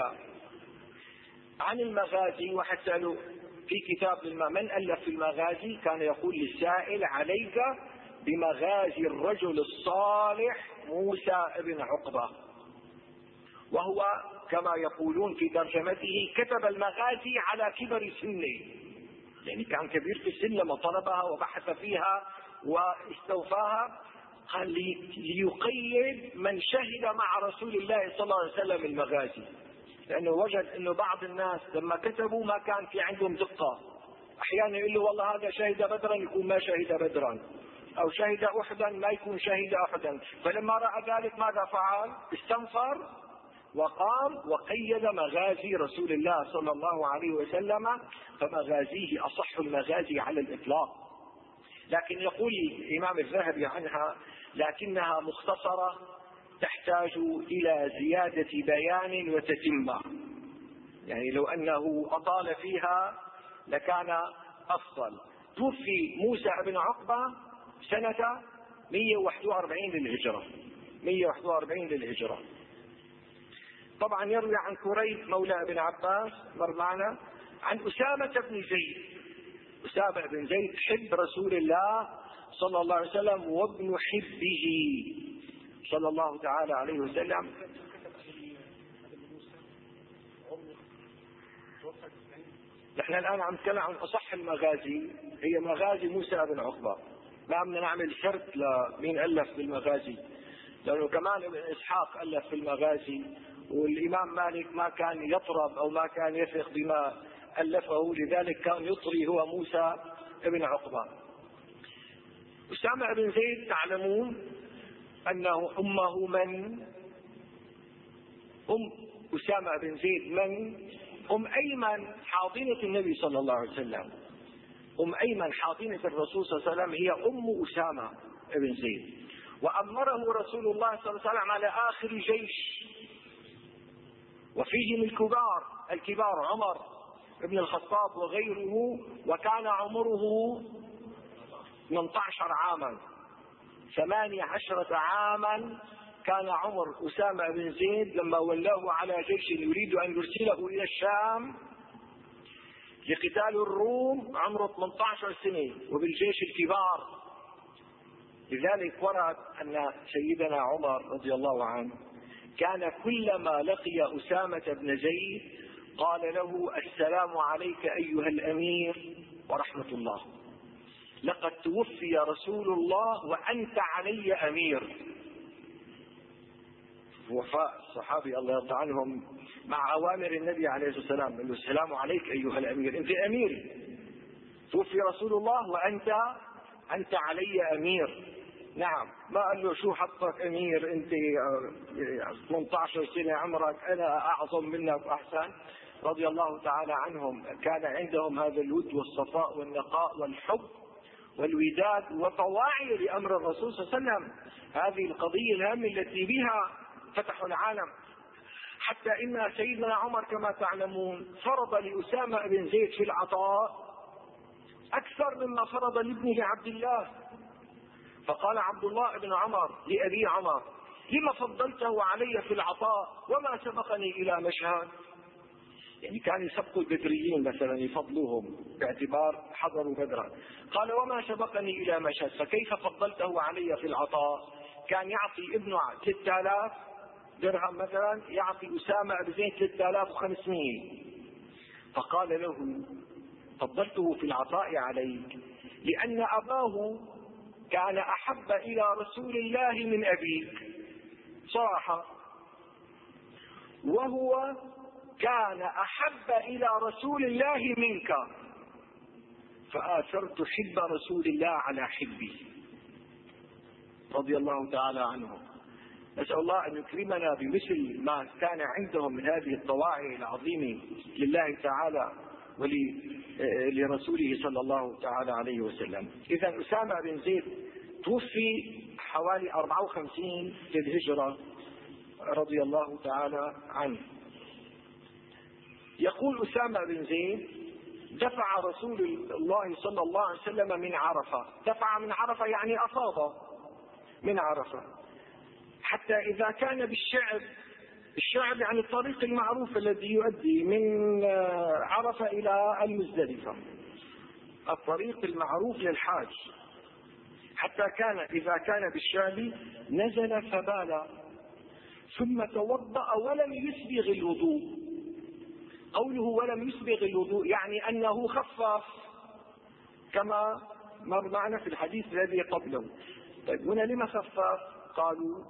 عن المغازي وحتى له في كتاب من ألف في المغازي كان يقول للسائل عليك بمغازي الرجل الصالح موسى بن عقبة. وهو كما يقولون في ترجمته كتب المغازي على كبر سنه، يعني كان كبير في السن لما طلبها وبحث فيها واستوفاها. قال ليقيد من شهد مع رسول الله صلى الله عليه وسلم المغازي، لأنه وجد أنه بعض الناس لما كتبوا ما كان في عندهم دقة. أحيانا يقول له والله هذا شهد بدرا يكون ما شهد بدرا، أو شهد أحدا ما يكون شهد أحدا. فلما رأى ذلك ماذا فعل؟ استنفر وقام وقيد مغازي رسول الله صلى الله عليه وسلم، فمغازيه أصح المغازي على الإطلاق. لكن يقول الإمام الذهبي عنها لكنها مختصرة تحتاج إلى زيادة بيان وتتمة، يعني لو أنه أطال فيها لكان أفضل. توفي موسى بن عقبة سنة مئة وواحد وأربعين للهجرة، مئة وواحد وأربعين للهجرة. طبعا يروي عن كريب مولى ابن عباس مر معنا، عن أسامة بن زيد، أسامة بن زيد حب رسول الله صلى الله عليه وسلم وابن حبه صلى الله تعالى عليه وسلم. نحن الآن عم نتكلم عن أصح المغازي، هي مغازي موسى بن عقبة، ما بدنا نعمل شرط لمين ألف بالمغازي، لأنه كمان ابن إسحاق ألف في المغازي، والإمام مالك ما كان يطرب أو ما كان يثق بما ألفه، لذلك كان يطري هو موسى بن عقبة. أسامة بن زيد تعلمون أنه أمه من؟ أم أسامة بن زيد من؟ أم أيمن حاضنة النبي صلى الله عليه وسلم. أم أيمن حاضنة الرسول صلى الله عليه وسلم هي أم أسامة بن زيد، وأمره رسول الله صلى الله عليه وسلم على آخر جيش، وفيهم الكبار الكبار عمر ابن الخطاب وغيره، وكان عمره ثمانية عشر عاما، ثمانية عشرة عاما كان عمر أسامة بن زيد لما ولاه على جيش يريد أن يرسله إلى الشام لقتال الروم، عمره ثمانية عشر سنة وبالجيش الكبار. لذلك ورد أن سيدنا عمر رضي الله عنه كان كلما لقي أسامة بن زيد قال له السلام عليك أيها الأمير ورحمة الله، لقد توفي رسول الله وأنت علي أمير. وفاء الصحابي الله يرضى عنهم مع أوامر النبي عليه الصلاة والسلام، قال له السلام عليك أيها الأمير، أنت أمير، توفي رسول الله وأنت أنت علي أمير. نعم، ما قال له شو حطك أمير، أنت ثمانية عشر سنة عمرك، أنا أعظم منك وأحسن. رضي الله تعالى عنهم، كان عندهم هذا الود والصفاء والنقاء والحب والوداد وطواعي لأمر الرسول صلى الله عليه وسلم. هذه القضية الهامة التي بها فتحوا العالم. حتى إن سيدنا عمر كما تعلمون فرض لأسامة بن زيد في العطاء أكثر مما فرض لابنه عبد الله. فقال عبد الله بن عمر لأبي عمر: لما فضلته علي في العطاء وما سبقني إلى مشهد؟ يعني كان يسبقوا البدريين مثلا يفضلوهم باعتبار حضروا بدرا. قال: وما سبقني إلى مشهد، فكيف فضلته علي في العطاء؟ كان يعطي ابنه ستة آلاف درهم مثلا، يعطي أسامة بن زيد ستة آلاف وخمسمائة. فقال له: فضلته في العطاء عليك لأن أباه كان أحب إلى رسول الله من أبيك صراحة، وهو كان أحب إلى رسول الله منك، فآثرت حب رسول الله على حبي. رضي الله تعالى عنهم. نسأل الله أن يكرمنا بمثل ما كان عندهم من هذه الطواعي العظيمة لله تعالى ولرسوله صلى الله تعالى عليه وسلم. إذا أسامة بن زيد توفي حوالي أربعة وخمسين للهجرة رضي الله تعالى عنه. يقول أسامة بن زيد: دفع رسول الله صلى الله عليه وسلم من عرفة. دفع من عرفة يعني أفاض من عرفة، حتى إذا كان بالشعب، الشعب يعني الطريق المعروف الذي يؤدي من عرفة إلى المزدلفة، الطريق المعروف للحاج، حتى كان إذا كان بالشعب نزل فبال ثم توضأ ولم يسبغ الوضوء. قوله ولم يسبغ الوضوء يعني أنه خفف كما مر معنا في الحديث الذي قبله. طيب هنا لما خفف؟ قالوا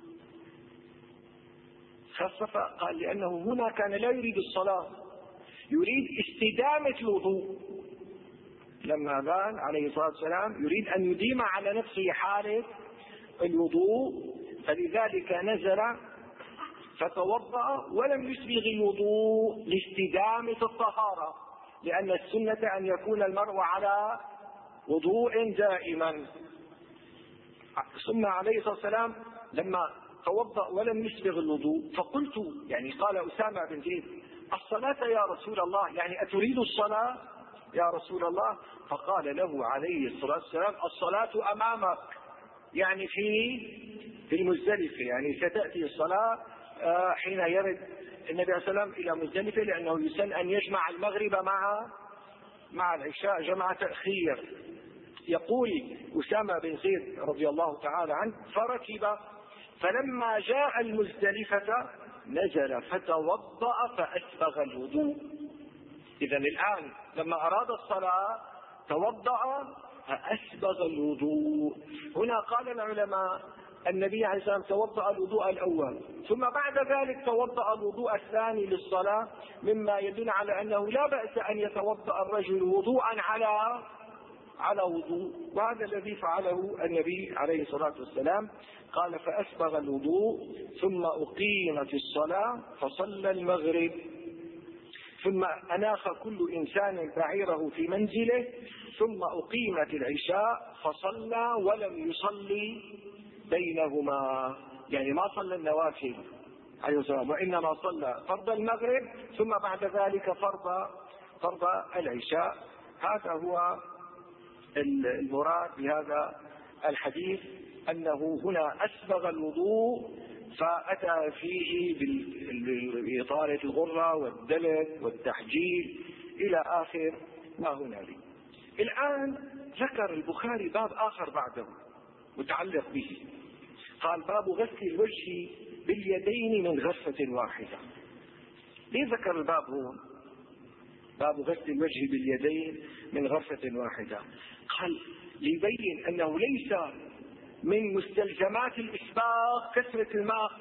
خفف قال لأنه هنا كان لا يريد الصلاة، يريد استدامة الوضوء. لما بان عليه الصلاة والسلام يريد أن يديم على نفسه حالة الوضوء، فلذلك نزل فتوضأ ولم يسبغ الوضوء لاستدامة الطهارة، لأن السنة أن يكون المرء على وضوء دائما. ثم عليه الصلاة والسلام لما توضأ ولم يسبغ الوضوء فقلت، يعني قال أسامة بن زيد: الصلاة يا رسول الله، يعني أتريد الصلاة يا رسول الله؟ فقال له عليه الصلاة والسلام: الصلاة أمامك، يعني في في المزدلفة، يعني ستأتي الصلاة حين يرد النبي صلى الله عليه وسلم إلى مزدلفة، لأنه يسن أن يجمع المغرب مع مع العشاء جمع تأخير. يقول أسامة بن زيد رضي الله تعالى عنه: فركب فلما جاء المزدلفة نزل فتوضأ فأسبغ الوضوء. إذا الآن لما أراد الصلاة توضأ فأسبغ الوضوء. هنا قال العلماء النبي عليه الصلاة والسلام توضأ الوضوء الأول ثم بعد ذلك توضأ الوضوء الثاني للصلاة، مما يدل على أنه لا بأس أن يتوضأ الرجل وضوءا على على وضوء، وهذا الذي فعله النبي عليه الصلاة والسلام. قال: فأسبغ الوضوء ثم أقيمت الصلاة فصلى المغرب، ثم أناخ كل إنسان بعيره في منزله، ثم أقيمت العشاء فصلى ولم يصلي بينهما، يعني ما صلى النوافل عليه السلام، وإنما صلى فرض المغرب ثم بعد ذلك فرض فرض العشاء. هذا هو المراد بهذا الحديث، أنه هنا أسبغ الوضوء فأتى فيه بإطالة الغرة والدلك والتحجيل إلى آخر ما هنالك. الآن ذكر البخاري باب آخر بعده متعلق به، قال: باب غسل الوجه باليدين من غرفة واحدة. ليه ذكر الباب هو باب غسل الوجه باليدين من غرفة واحدة؟ قال ليبين أنه ليس من مستلزمات الإسباغ كثرة الماء،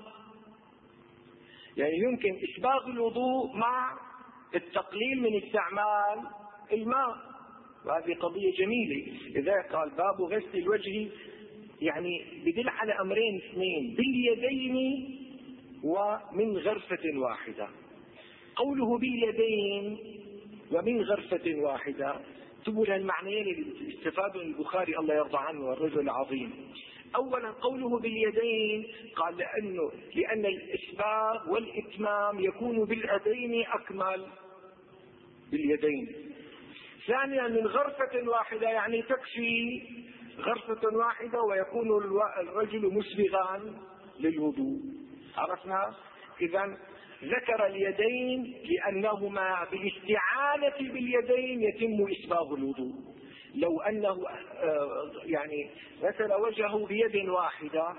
يعني يمكن إسباغ الوضوء مع التقليل من استعمال الماء، وهذه قضية جميلة. إذا قال باب غسل الوجه يعني بدل على أمرين اثنين: باليدين ومن غرفة واحدة. قوله باليدين ومن غرفة واحدة تبول المعنيين اللي استفادوا البخاري الله يرضى عنه والرجل العظيم. أولا قوله باليدين قال لأنه لأن الإسباغ والإتمام يكون باليدين أكمل باليدين. ثانيا من غرفة واحدة يعني تكفي غرفة واحدة ويكون الرجل مسبغا للوضوء. عرفنا؟ إذن ذكر اليدين لأنهما بالاستعانة باليدين يتم إسباغ الوضوء. لو أنه يعني غسل وجهه بيد واحدة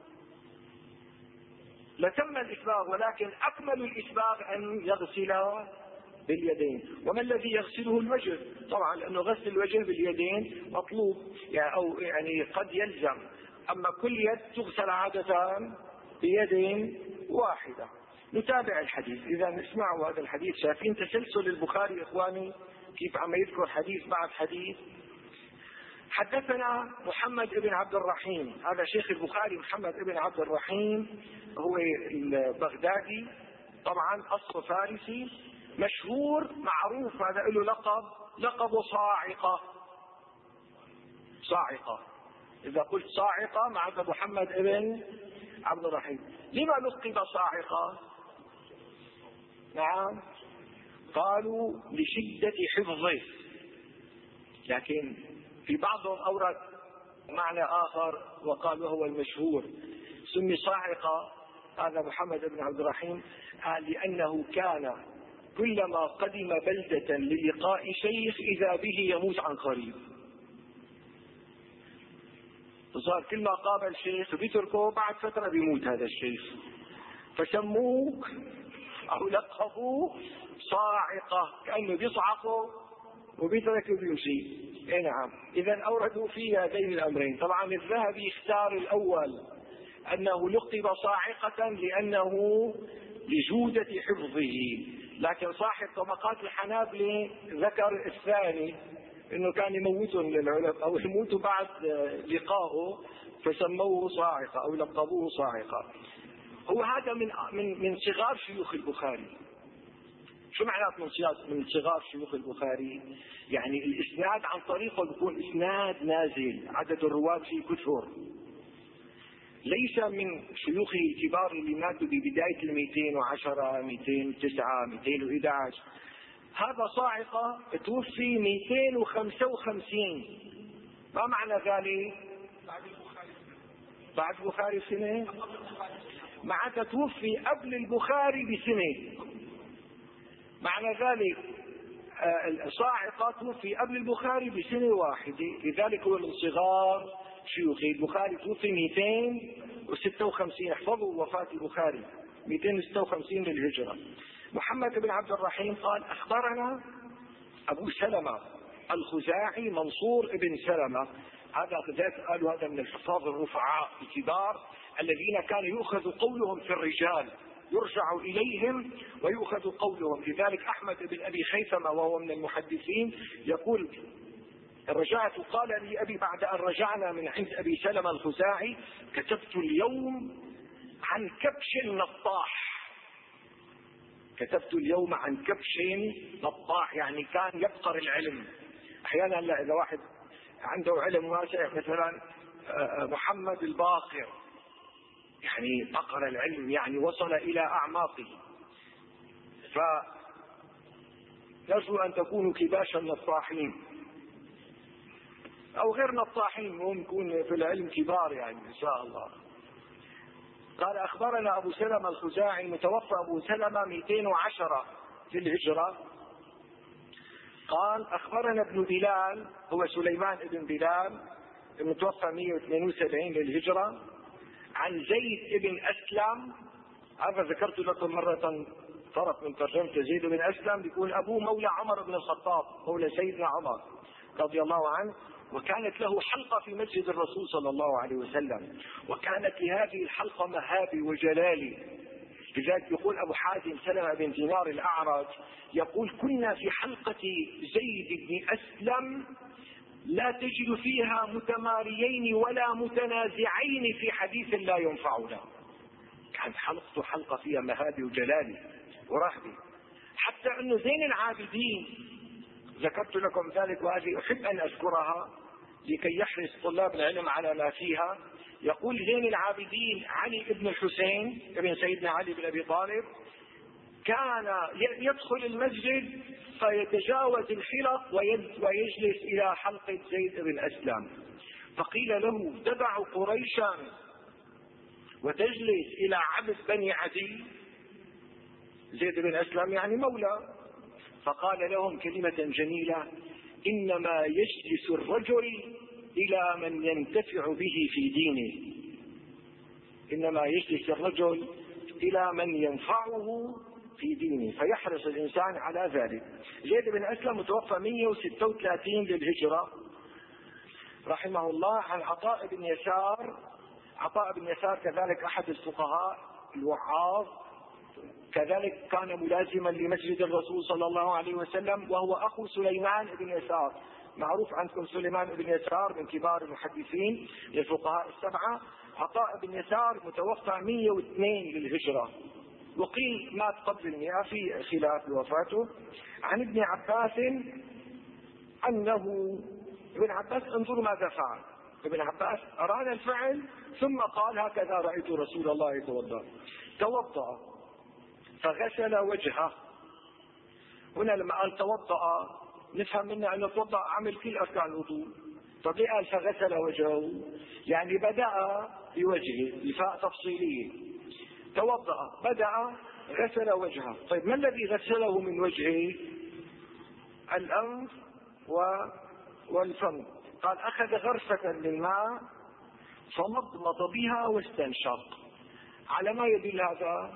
لتم الإسباغ، ولكن أكمل الإسباغ أن يغسل باليدين. وما الذي يغسله؟ الوجه طبعا، لأنه غسل الوجه باليدين مطلوب يعني أو يعني قد يلزم، أما كل يد تغسل عادة بيد واحدة. نتابع الحديث. إذا اسمعوا هذا الحديث، شايفين تسلسل البخاري إخواني كيف عم يذكر حديث بعد حديث. حدثنا محمد بن عبد الرحيم، هذا شيخ البخاري محمد بن عبد الرحيم، هو البغدادي طبعا، أصل فارسي، مشهور معروف، هذا له لقب لقب صاعقة. صاعقة إذا قلت صاعقة مع محمد بن عبد الرحيم. لما لقب صاعقة؟ نعم، قالوا لشدة حفظه، لكن في بعضهم أورد معنى آخر وقال وهو المشهور. سمي صاعقة هذا محمد بن عبد الرحيم قال لأنه كان كلما قدم بلدة للقاء شيخ إذا به يموت عن قريب. صار كل ما قابل شيخ بيتركه بعد فترة بيموت هذا الشيخ، فسموه أو لقبوه صاعقة، كأنه بيصعقه وبيتركه بيمشي. اي نعم. إذا أوردوا فيه هذين الأمرين. طبعا الذهبي اختار الأول أنه لقب صاعقة لأنه لجودة حفظه، لكن صاحب طبقات الحنابلة ذكر الثاني انه كان يموتهم للعلماء او يموتوا بعد لقائه فسموه صاعقة او لقبوه صاعقة. هو هذا من من من صغار شيوخ البخاري. شو معنات من من صغار شيوخ البخاري؟ يعني الاسناد عن طريقه بيكون اسناد نازل، عدد الرواة فيه كثر، ليس من شيوخه الكبار اللي ماتوا ببداية المئتين وعشرة مئتين وتسعة مئتين وإحدى عشر. هذا صاعقة توفي مئتين وخمسة وخمسين. ما معنى ذلك؟ بعد البخاري سنة، معناتها توفي قبل البخاري بسنة. معنى ذلك صاعقة توفي قبل البخاري بسنة واحدة، لذلك هو من صغار شيوخه. البخاري توفي مئتين وستة وخمسين، احفظوا وفاة البخاري مئتين وستة وخمسين للهجرة. محمد بن عبد الرحيم قال أخبرنا أبو سلمة الخزاعي منصور بن سلمة. هذا قالوا هذا من الحفاظ الرفعاء الكبار الذين كان يؤخذ قولهم في الرجال، يرجع إليهم ويؤخذ قولهم. لذلك أحمد بن أبي خيثمة وهو من المحدثين يقول رجعت، قال لي أبي بعد أن رجعنا من عند أبي سلمة الخزاعي كتبت اليوم عن كبش نطاح. كتبت اليوم عن كبش نطاح يعني كان يبقر العلم. أحيانا إذا واحد عنده علم واسع مثلا محمد الباقر، يعني بقر العلم يعني وصل إلى أعماقه. فنرجو أن تكونوا كباش النطاحين أو غير نطاحين، هم يكون في العلم كبار يعني إن شاء الله. قال أخبرنا أبو سلمة الخزاعي، متوفى أبو سلمة مئتين وعشرة في الهجرة. قال أخبرنا ابن بلال، هو سليمان ابن بلال، المتوفى مئة واثنين وسبعين للهجرة، عن زيد بن أسلم. هذا ذكرت لكم مرة طرف من ترجمة زيد بن أسلم، بيكون أبوه مولى عمر بن الخطاب، مولى سيدنا عمر رضي الله عنه، وكانت له حلقة في مسجد الرسول صلى الله عليه وسلم، وكانت لهذه الحلقة مهابة وجلال. لذلك يقول أبو حازم سلمة بن دينار الأعرج يقول كنا في حلقة زيد بن أسلم لا تجد فيها متماريين ولا متنازعين في حديث لا ينفعنا. كانت حلقته حلقة فيها مهابة وجلال ورهبة، حتى أنه زين العابدين ذكرت لكم ذلك وهذه أحب أن أذكرها لكي يحرص طلاب العلم على ما فيها. يقول زين العابدين علي بن الحسين ابن سيدنا علي بن أبي طالب كان يدخل المسجد فيتجاوز الحلق ويجلس إلى حلقة زيد بن أسلم، فقيل له تدع قريشا وتجلس إلى عبد بني عدي؟ زيد بن أسلم يعني مولى. فقال لهم كلمة جميلة: إنما يجلس الرجل إلى من ينتفع به في دينه. إنما يجلس الرجل إلى من ينفعه في دينه، فيحرص الإنسان على ذلك. زيد بن أسلم متوفى مئة وستة وثلاثين للهجرة رحمه الله، عن عطاء بن يسار. عطاء بن يسار كذلك أحد الفقهاء الوعاظ، كذلك كان ملازما لمسجد الرسول صلى الله عليه وسلم، وهو أخو سليمان بن يسار. معروف عندكم سليمان بن يسار من كبار المحدثين للفقهاء السبعة. عطاء بن يسار متوفى مئة واثنين للهجرة، وقيل مات قبل المئة في خلاف وفاته. عن ابن عباس أنه ابن عباس انظروا ماذا فعل. ابن عباس أراد الفعل ثم قال: هكذا رأيت رسول الله يتوضأ. توضأ فغسل وجهه. هنا لما قال توضأ نفهم منه أنه توضأ عمل كل أركان الوضوء. طب ليه قال فغسل وجهه؟ يعني بدأ بوجهه، الفاء تفصيلية. توضأ بدأ غسل وجهه. طيب ما الذي غسله من وجهه؟ الأنف والفم. قال أخذ غرفة من ماء فمضمض بها واستنشق. على ما يدل هذا؟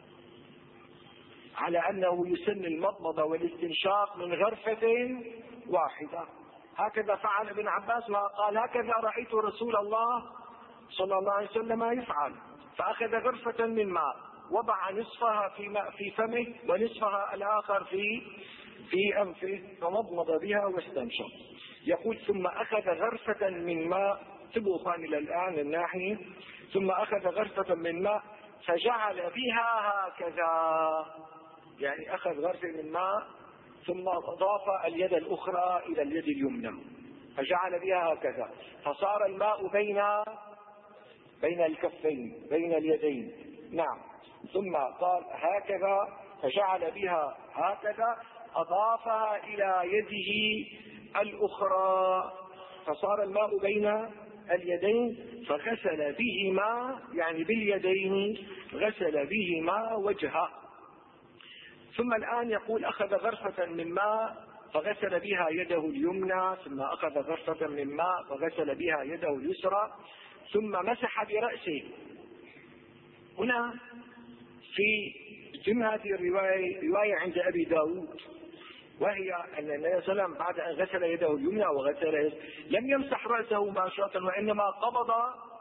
على أنه يسن المضمضة والاستنشاق من غرفة واحدة. هكذا فعل ابن عباس، ما قال هكذا رأيت رسول الله صلى الله عليه وسلم يفعل. فأخذ غرفة من ماء وضع نصفها في ماء في فمه ونصفها الآخر في في أنفه فمضمض بها واستنشق. يقول ثم أخذ غرفة من ماء، تبقوا إلى الآن الناحية، ثم أخذ غرفة من ماء فجعل بها هكذا، يعني أخذ غرفة من ماء ثم أضاف اليد الأخرى إلى اليد اليمنى فجعل بها هكذا، فصار الماء بين بين الكفين بين اليدين. نعم. ثم قال هكذا فجعل بها هكذا، أضافها إلى يده الأخرى فصار الماء بين اليدين فغسل بهما، يعني باليدين غسل بهما وجهه. ثم الآن يقول أخذ غرفة من ماء فغسل بها يده اليمنى، ثم أخذ غرفة من ماء فغسل بها يده اليسرى، ثم مسح برأسه. هنا في ضمن هذه الرواية رواية عند أبي داود، وهي أن النبي صلى الله عليه وسلم بعد أن غسل يده اليمنى وغسل لم يمسح رأسه مباشرة، وإنما قبض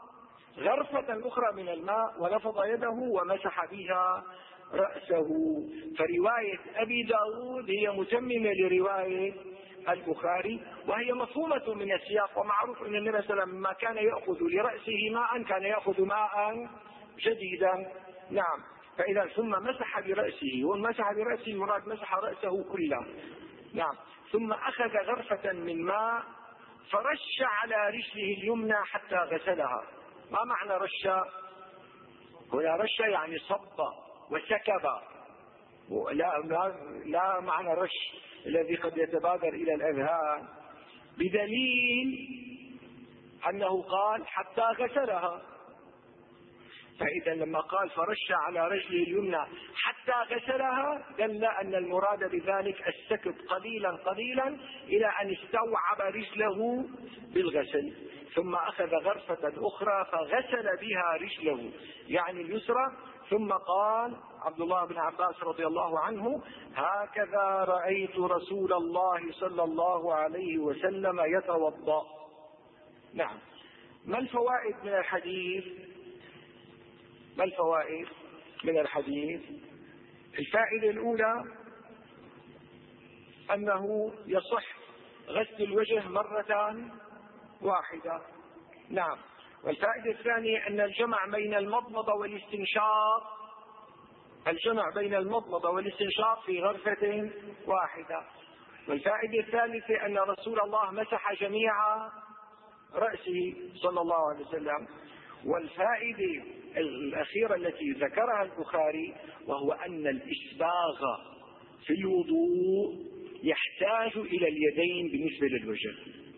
غرفة أخرى من الماء ونفض يده ومسح بها رأسه. فرواية أبي داود هي متممة لرواية البخاري، وهي مفهومة من السياق. ومعروف أن النبي صلى الله عليه وسلم ما كان يأخذ لرأسه ماء كان يأخذ ماء جديدا. نعم. فإذا ثم مسح برأسه، ومسح برأسه مراد مسح رأسه كله. نعم. ثم أخذ غرفة من ماء فرش على رجله اليمنى حتى غسلها. ما معنى رش؟ هنا رش يعني صب وسكب، لا, لا, لا معنى رش الذي قد يتبادر إلى الأذهان، بدليل أنه قال حتى غسلها. فإذا لما قال فرش على رجله اليمنى حتى غسلها دل أن المراد بذلك السكب قليلا قليلا إلى أن استوعب رجله بالغسل. ثم أخذ غرفة أخرى فغسل بها رجله يعني اليسرى، ثم قال عبد الله بن عباس رضي الله عنه هكذا رأيت رسول الله صلى الله عليه وسلم يتوضأ. نعم. ما الفوائد من الحديث؟ ما الفوائد من الحديث؟ الفائدة الأولى أنه يصح غسل الوجه مرة واحدة. نعم. والفائدة الثانية أن الجمع بين المضمضة والاستنشاق الجمع بين المضمضة والاستنشاق في غرفة واحدة. والفائدة الثالثة أن رسول الله مسح جميع رأسه صلى الله عليه وسلم. والفائدة الأخيرة التي ذكرها البخاري وهو أن الإسباغ في الوضوء يحتاج إلى اليدين بالنسبة للوجه،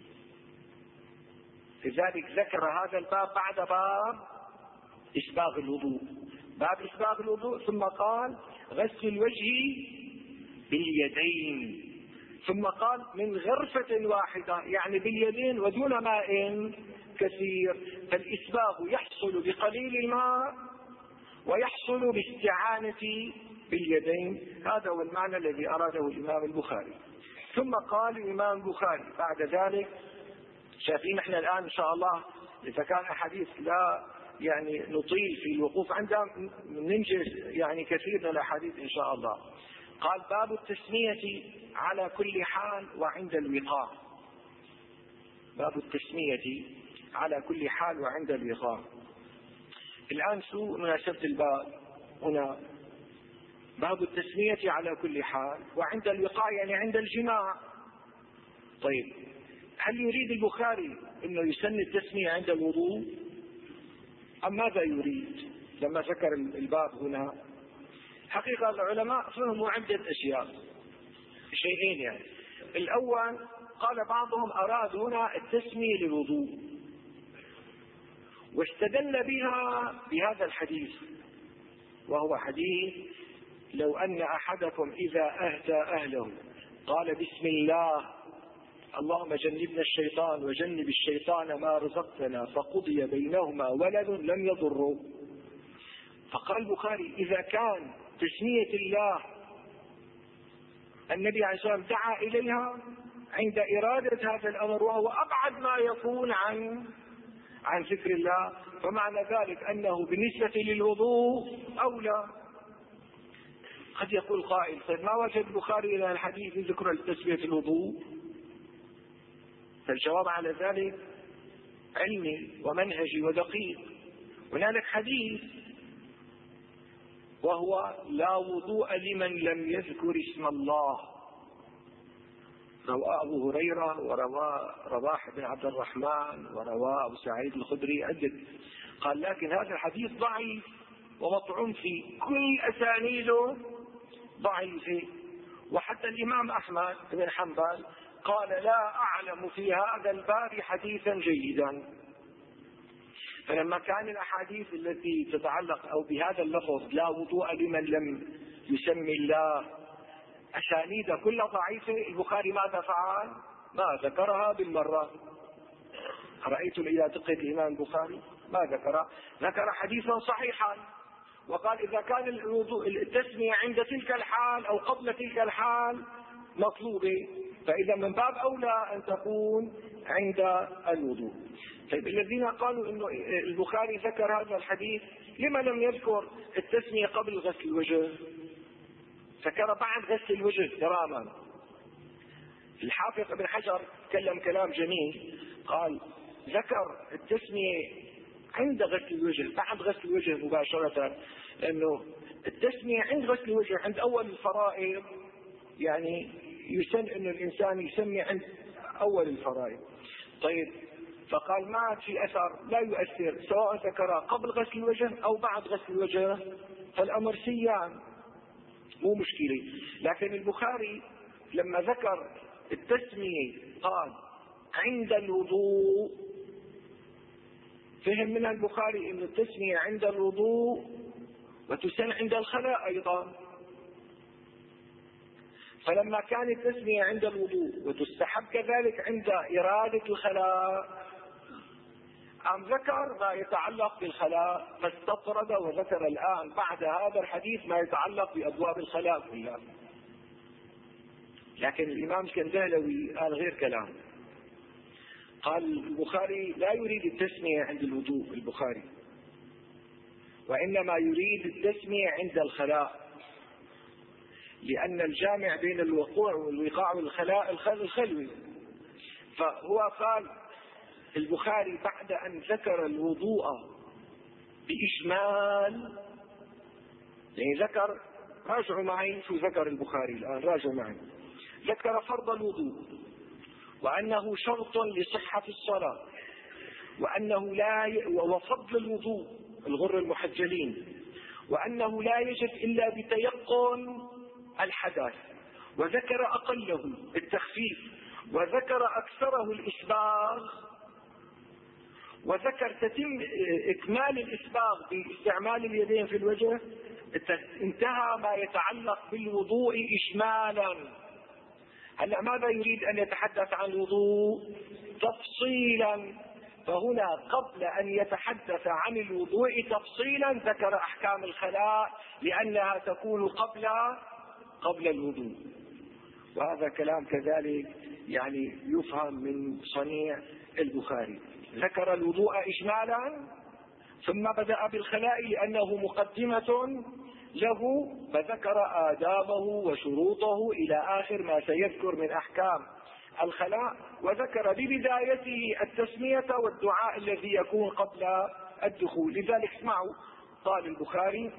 لذلك ذكر هذا الباب بعد باب إسباغ الوضوء، باب إسباغ الوضوء، ثم قال غسل الوجه باليدين، ثم قال من غرفة واحدة يعني باليدين ودون ماء كثير. فالإسباغ يحصل بقليل الماء ويحصل باستعانة باليدين. هذا هو المعنى الذي أراده الإمام البخاري. ثم قال الإمام البخاري بعد ذلك، شايفين احنا الآن إن شاء الله إذا كان حديث لا يعني نطيل في الوقوف عندها ننجز يعني كثير من الأحاديث إن شاء الله. قال باب التسمية على كل حال وعند الوقاء. باب التسمية على كل حال وعند الوقاء. الآن شو مناسبة الباب هنا؟ باب التسمية على كل حال وعند الوقاء يعني عند الجماع. طيب هل يريد البخاري انه يسن التسمية عند الوضوء ام ماذا يريد لما ذكر الباب هنا؟ حقيقة العلماء فهموا عدة اشياء، شيئين يعني. الاول قال بعضهم اراد هنا التسمية للوضوء واستدل بها بهذا الحديث، وهو حديث لو ان احدكم اذا اهدى اهله قال بسم الله اللهم جنبنا الشيطان وجنب الشيطان ما رزقتنا فقضي بينهما ولد لم يضره. فقال البخاري إذا كان تسمية الله النبي عليه الصلاة والسلام دعا إليها عند إرادة هذا الأمر وهو أبعد ما يكون عن عن ذكر الله، فمعنى ذلك أنه بالنسبة للوضوء أولى. قد يقول قائل طيب ما وجد البخاري إلى الحديث ذكر التسمية في الوضوء؟ فالجواب على ذلك علمي ومنهجي ودقيق. هنالك حديث وهو لا وضوء لمن لم يذكر اسم الله، رواه أبو هريرة ورواه رواح بن عبد الرحمن ورواه أبو سعيد الخدري عدة. قال لكن هذا الحديث ضعيف ومطعون في كل أسانيده ضعيف. وحتى الإمام أحمد بن حنبل قال لا أعلم في هذا الباب حديثا جيدا. فلما كان الأحاديث التي تتعلق أو بهذا اللفظ لا وضوء لمن لم يسمي الله أسانيد كلها ضعيفة، البخاري ماذا فعل؟ ما ذكرها بالمرة. رأيتم إلى دقة الإمام البخاري ما ذكر، ذكر حديثا صحيحا وقال إذا كان الوضوء التسمية عند تلك الحال أو قبل تلك الحال مطلوبة، فإذا من باب أولى أن تكون عند الوضوء. طيب الذين قالوا إنه البخاري ذكر هذا الحديث لما لم يذكر التسمية قبل غسل الوجه؟ ذكر بعد غسل الوجه تماما. الحافظ ابن حجر تكلم كلام جميل، قال ذكر التسمية عند غسل الوجه بعد غسل الوجه مباشرة، لأنه التسمية عند غسل الوجه عند أول الفرائض يعني يسن أن الإنسان يسمي عند أول الفرائض. طيب فقال ما في أثر لا يؤثر سواء ذكر قبل غسل الوجه أو بعد غسل الوجه، فالأمر سيان مو مشكلة. لكن البخاري لما ذكر التسمية قال عند الوضوء، فهم من البخاري أن التسمية عند الوضوء وتسن عند الخلاء أيضا. فلما كانت التسمية عند الوضوء وتستحب كذلك عند إرادة الخلاء، أم ذكر ما يتعلق بالخلاء فاستطرد وذكر الآن بعد هذا الحديث ما يتعلق بأبواب الخلاء كلها. لكن الإمام الكندهلوي قال غير كلام، قال البخاري لا يريد التسمية عند الوضوء البخاري، وإنما يريد التسمية عند الخلاء، لأن الجامع بين الوقوع والوقاع والخلاء الخلوي، فهو قال البخاري بعد أن ذكر الوضوء بإجمال، يعني ذكر، راجعوا معي شو ذكر البخاري الآن، راجعوا معي. ذكر فرض الوضوء، وأنه شرط لصحة الصلاة، وأنه لا ي... وفضل الوضوء الغر المحجلين، وأنه لا يجب إلا بتيقن الحدث، وذكر أقله التخفيف، وذكر أكثره الإسباغ، وذكر تتم إكمال الإسباغ باستعمال اليدين في الوجه. انتهى ما يتعلق بالوضوء إجمالا. هلا ماذا يريد أن يتحدث عن الوضوء تفصيلا؟ فهنا قبل أن يتحدث عن الوضوء تفصيلا ذكر أحكام الخلاء، لأنها تكون قبل قبل الوضوء. وهذا كلام كذلك يعني يفهم من صنيع البخاري. ذكر الوضوء إجمالا ثم بدأ بالخلاء لأنه مقدمة له، فذكر آدابه وشروطه إلى آخر ما سيذكر من أحكام الخلاء، وذكر ببدايته التسمية والدعاء الذي يكون قبل الدخول. لذلك اسمعوا، قال البخاري: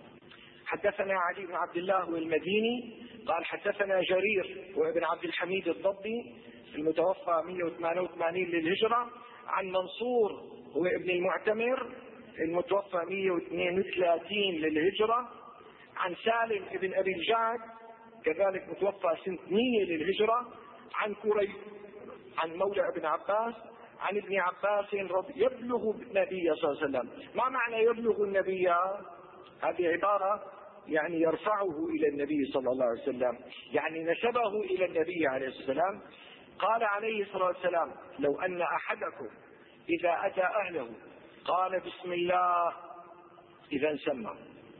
حدثنا علي بن عبد الله المديني قال حدثنا جرير وابن عبد الحميد الضبي المتوفى مئة وثمانية وثمانين للهجرة، عن منصور هو ابن المعتمر المتوفى مئة واثنين وثلاثين للهجرة، عن سالم ابن أبي الجعد كذلك متوفى سنة مئة للهجرة، عن كريب عن مولى ابن عباس عن ابن عباس رضي يبلغ النبي صلى الله عليه وسلم. ما معنى يبلغ النبي؟ هذه عبارة يعني يرفعه إلى النبي صلى الله عليه وسلم، يعني نسبه إلى النبي عليه الصلاة والسلام. قال عليه الصلاة والسلام: لو أن أحدكم إذا أتى أهله قال بسم الله، إذا سمى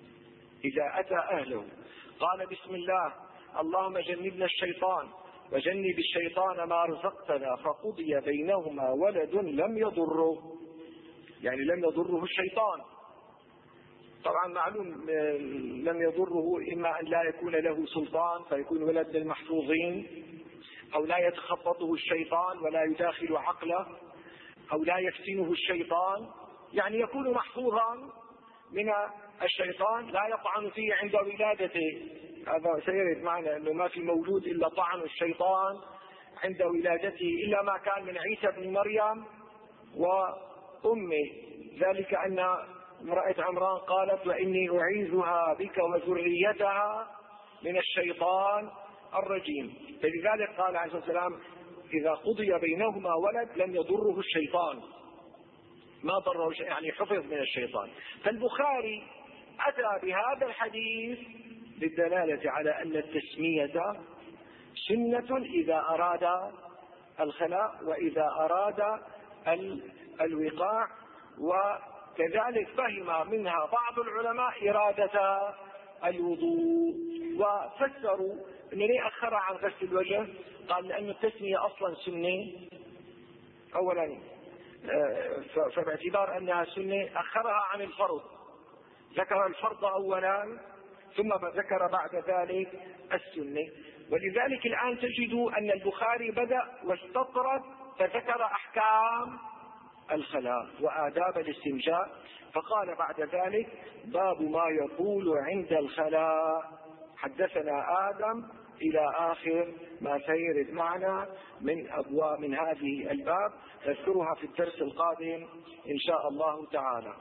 إذا أتى أهله قال بسم الله اللهم جنبنا الشيطان وجنب الشيطان ما رزقتنا، فقضي بينهما ولد لم يضره، يعني لم يضره الشيطان. طبعا معلوم لم يضره إما أن لا يكون له سلطان فيكون ولد للمحفوظين، أو لا يتخبطه الشيطان ولا يداخل عقله، أو لا يفتنه الشيطان، يعني يكون محفوظا من الشيطان، لا يطعن فيه عند ولادته. هذا سيرد معنا أنه ما في مولود إلا طعن الشيطان عند ولادته، إلا ما كان من عيسى بن مريم وأمه، ذلك أن امرأة عمران قالت: وإني أعيذها بك وذريتها من الشيطان الرجيم. فلذلك قال عليه الصلاة والسلام: إذا قضي بينهما ولد لم يضره الشيطان، ما ضره شيء، يعني حفظ من الشيطان. فالبخاري أتى بهذا الحديث للدلالة على أن التسمية سنة إذا أراد الخلاء وإذا أراد الوقاع، وكذلك فهم منها بعض العلماء إرادة الوضوء، وفسروا أنه ليه أخر عن غسل الوجه؟ قال لأن التسمية أصلا سنة أولا، فباعتبار أنها سنة أخرها عن الفرض، ذكر الفرض أولا ثم ذكر بعد ذلك السنة. ولذلك الآن تجدوا أن البخاري بدأ واستطرد فذكر أحكام الخلاء وآداب الاستنجاء، فقال بعد ذلك: باب ما يقول عند الخلاء. حدثنا آدم إلى آخر ما سيرد معنا من أبواب من هذه الباب، نذكرها في الدرس القادم إن شاء الله تعالى.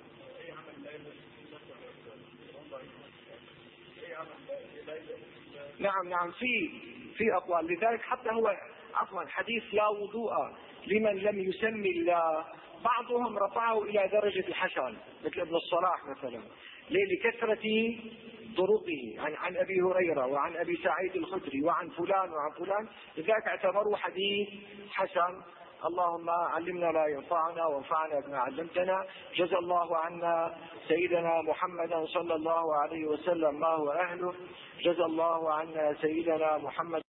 نعم نعم في في أقوال، لذلك حتى هو عفوا حديث لا وضوء لمن لم يسمي الله، بعضهم رفعه إلى درجة الحسن مثل ابن الصلاح مثلا، لكثرة طرقه عن عن أبي هريرة وعن أبي سعيد الخدري وعن فلان وعن فلان، لذلك اعتبروا حديث حسن. اللهم علمنا ما ينفعنا وانفعنا بما علمتنا. جزا الله عنا سيدنا محمدا صلى الله عليه وسلم ما هو أهله. جزا الله عنا سيدنا محمد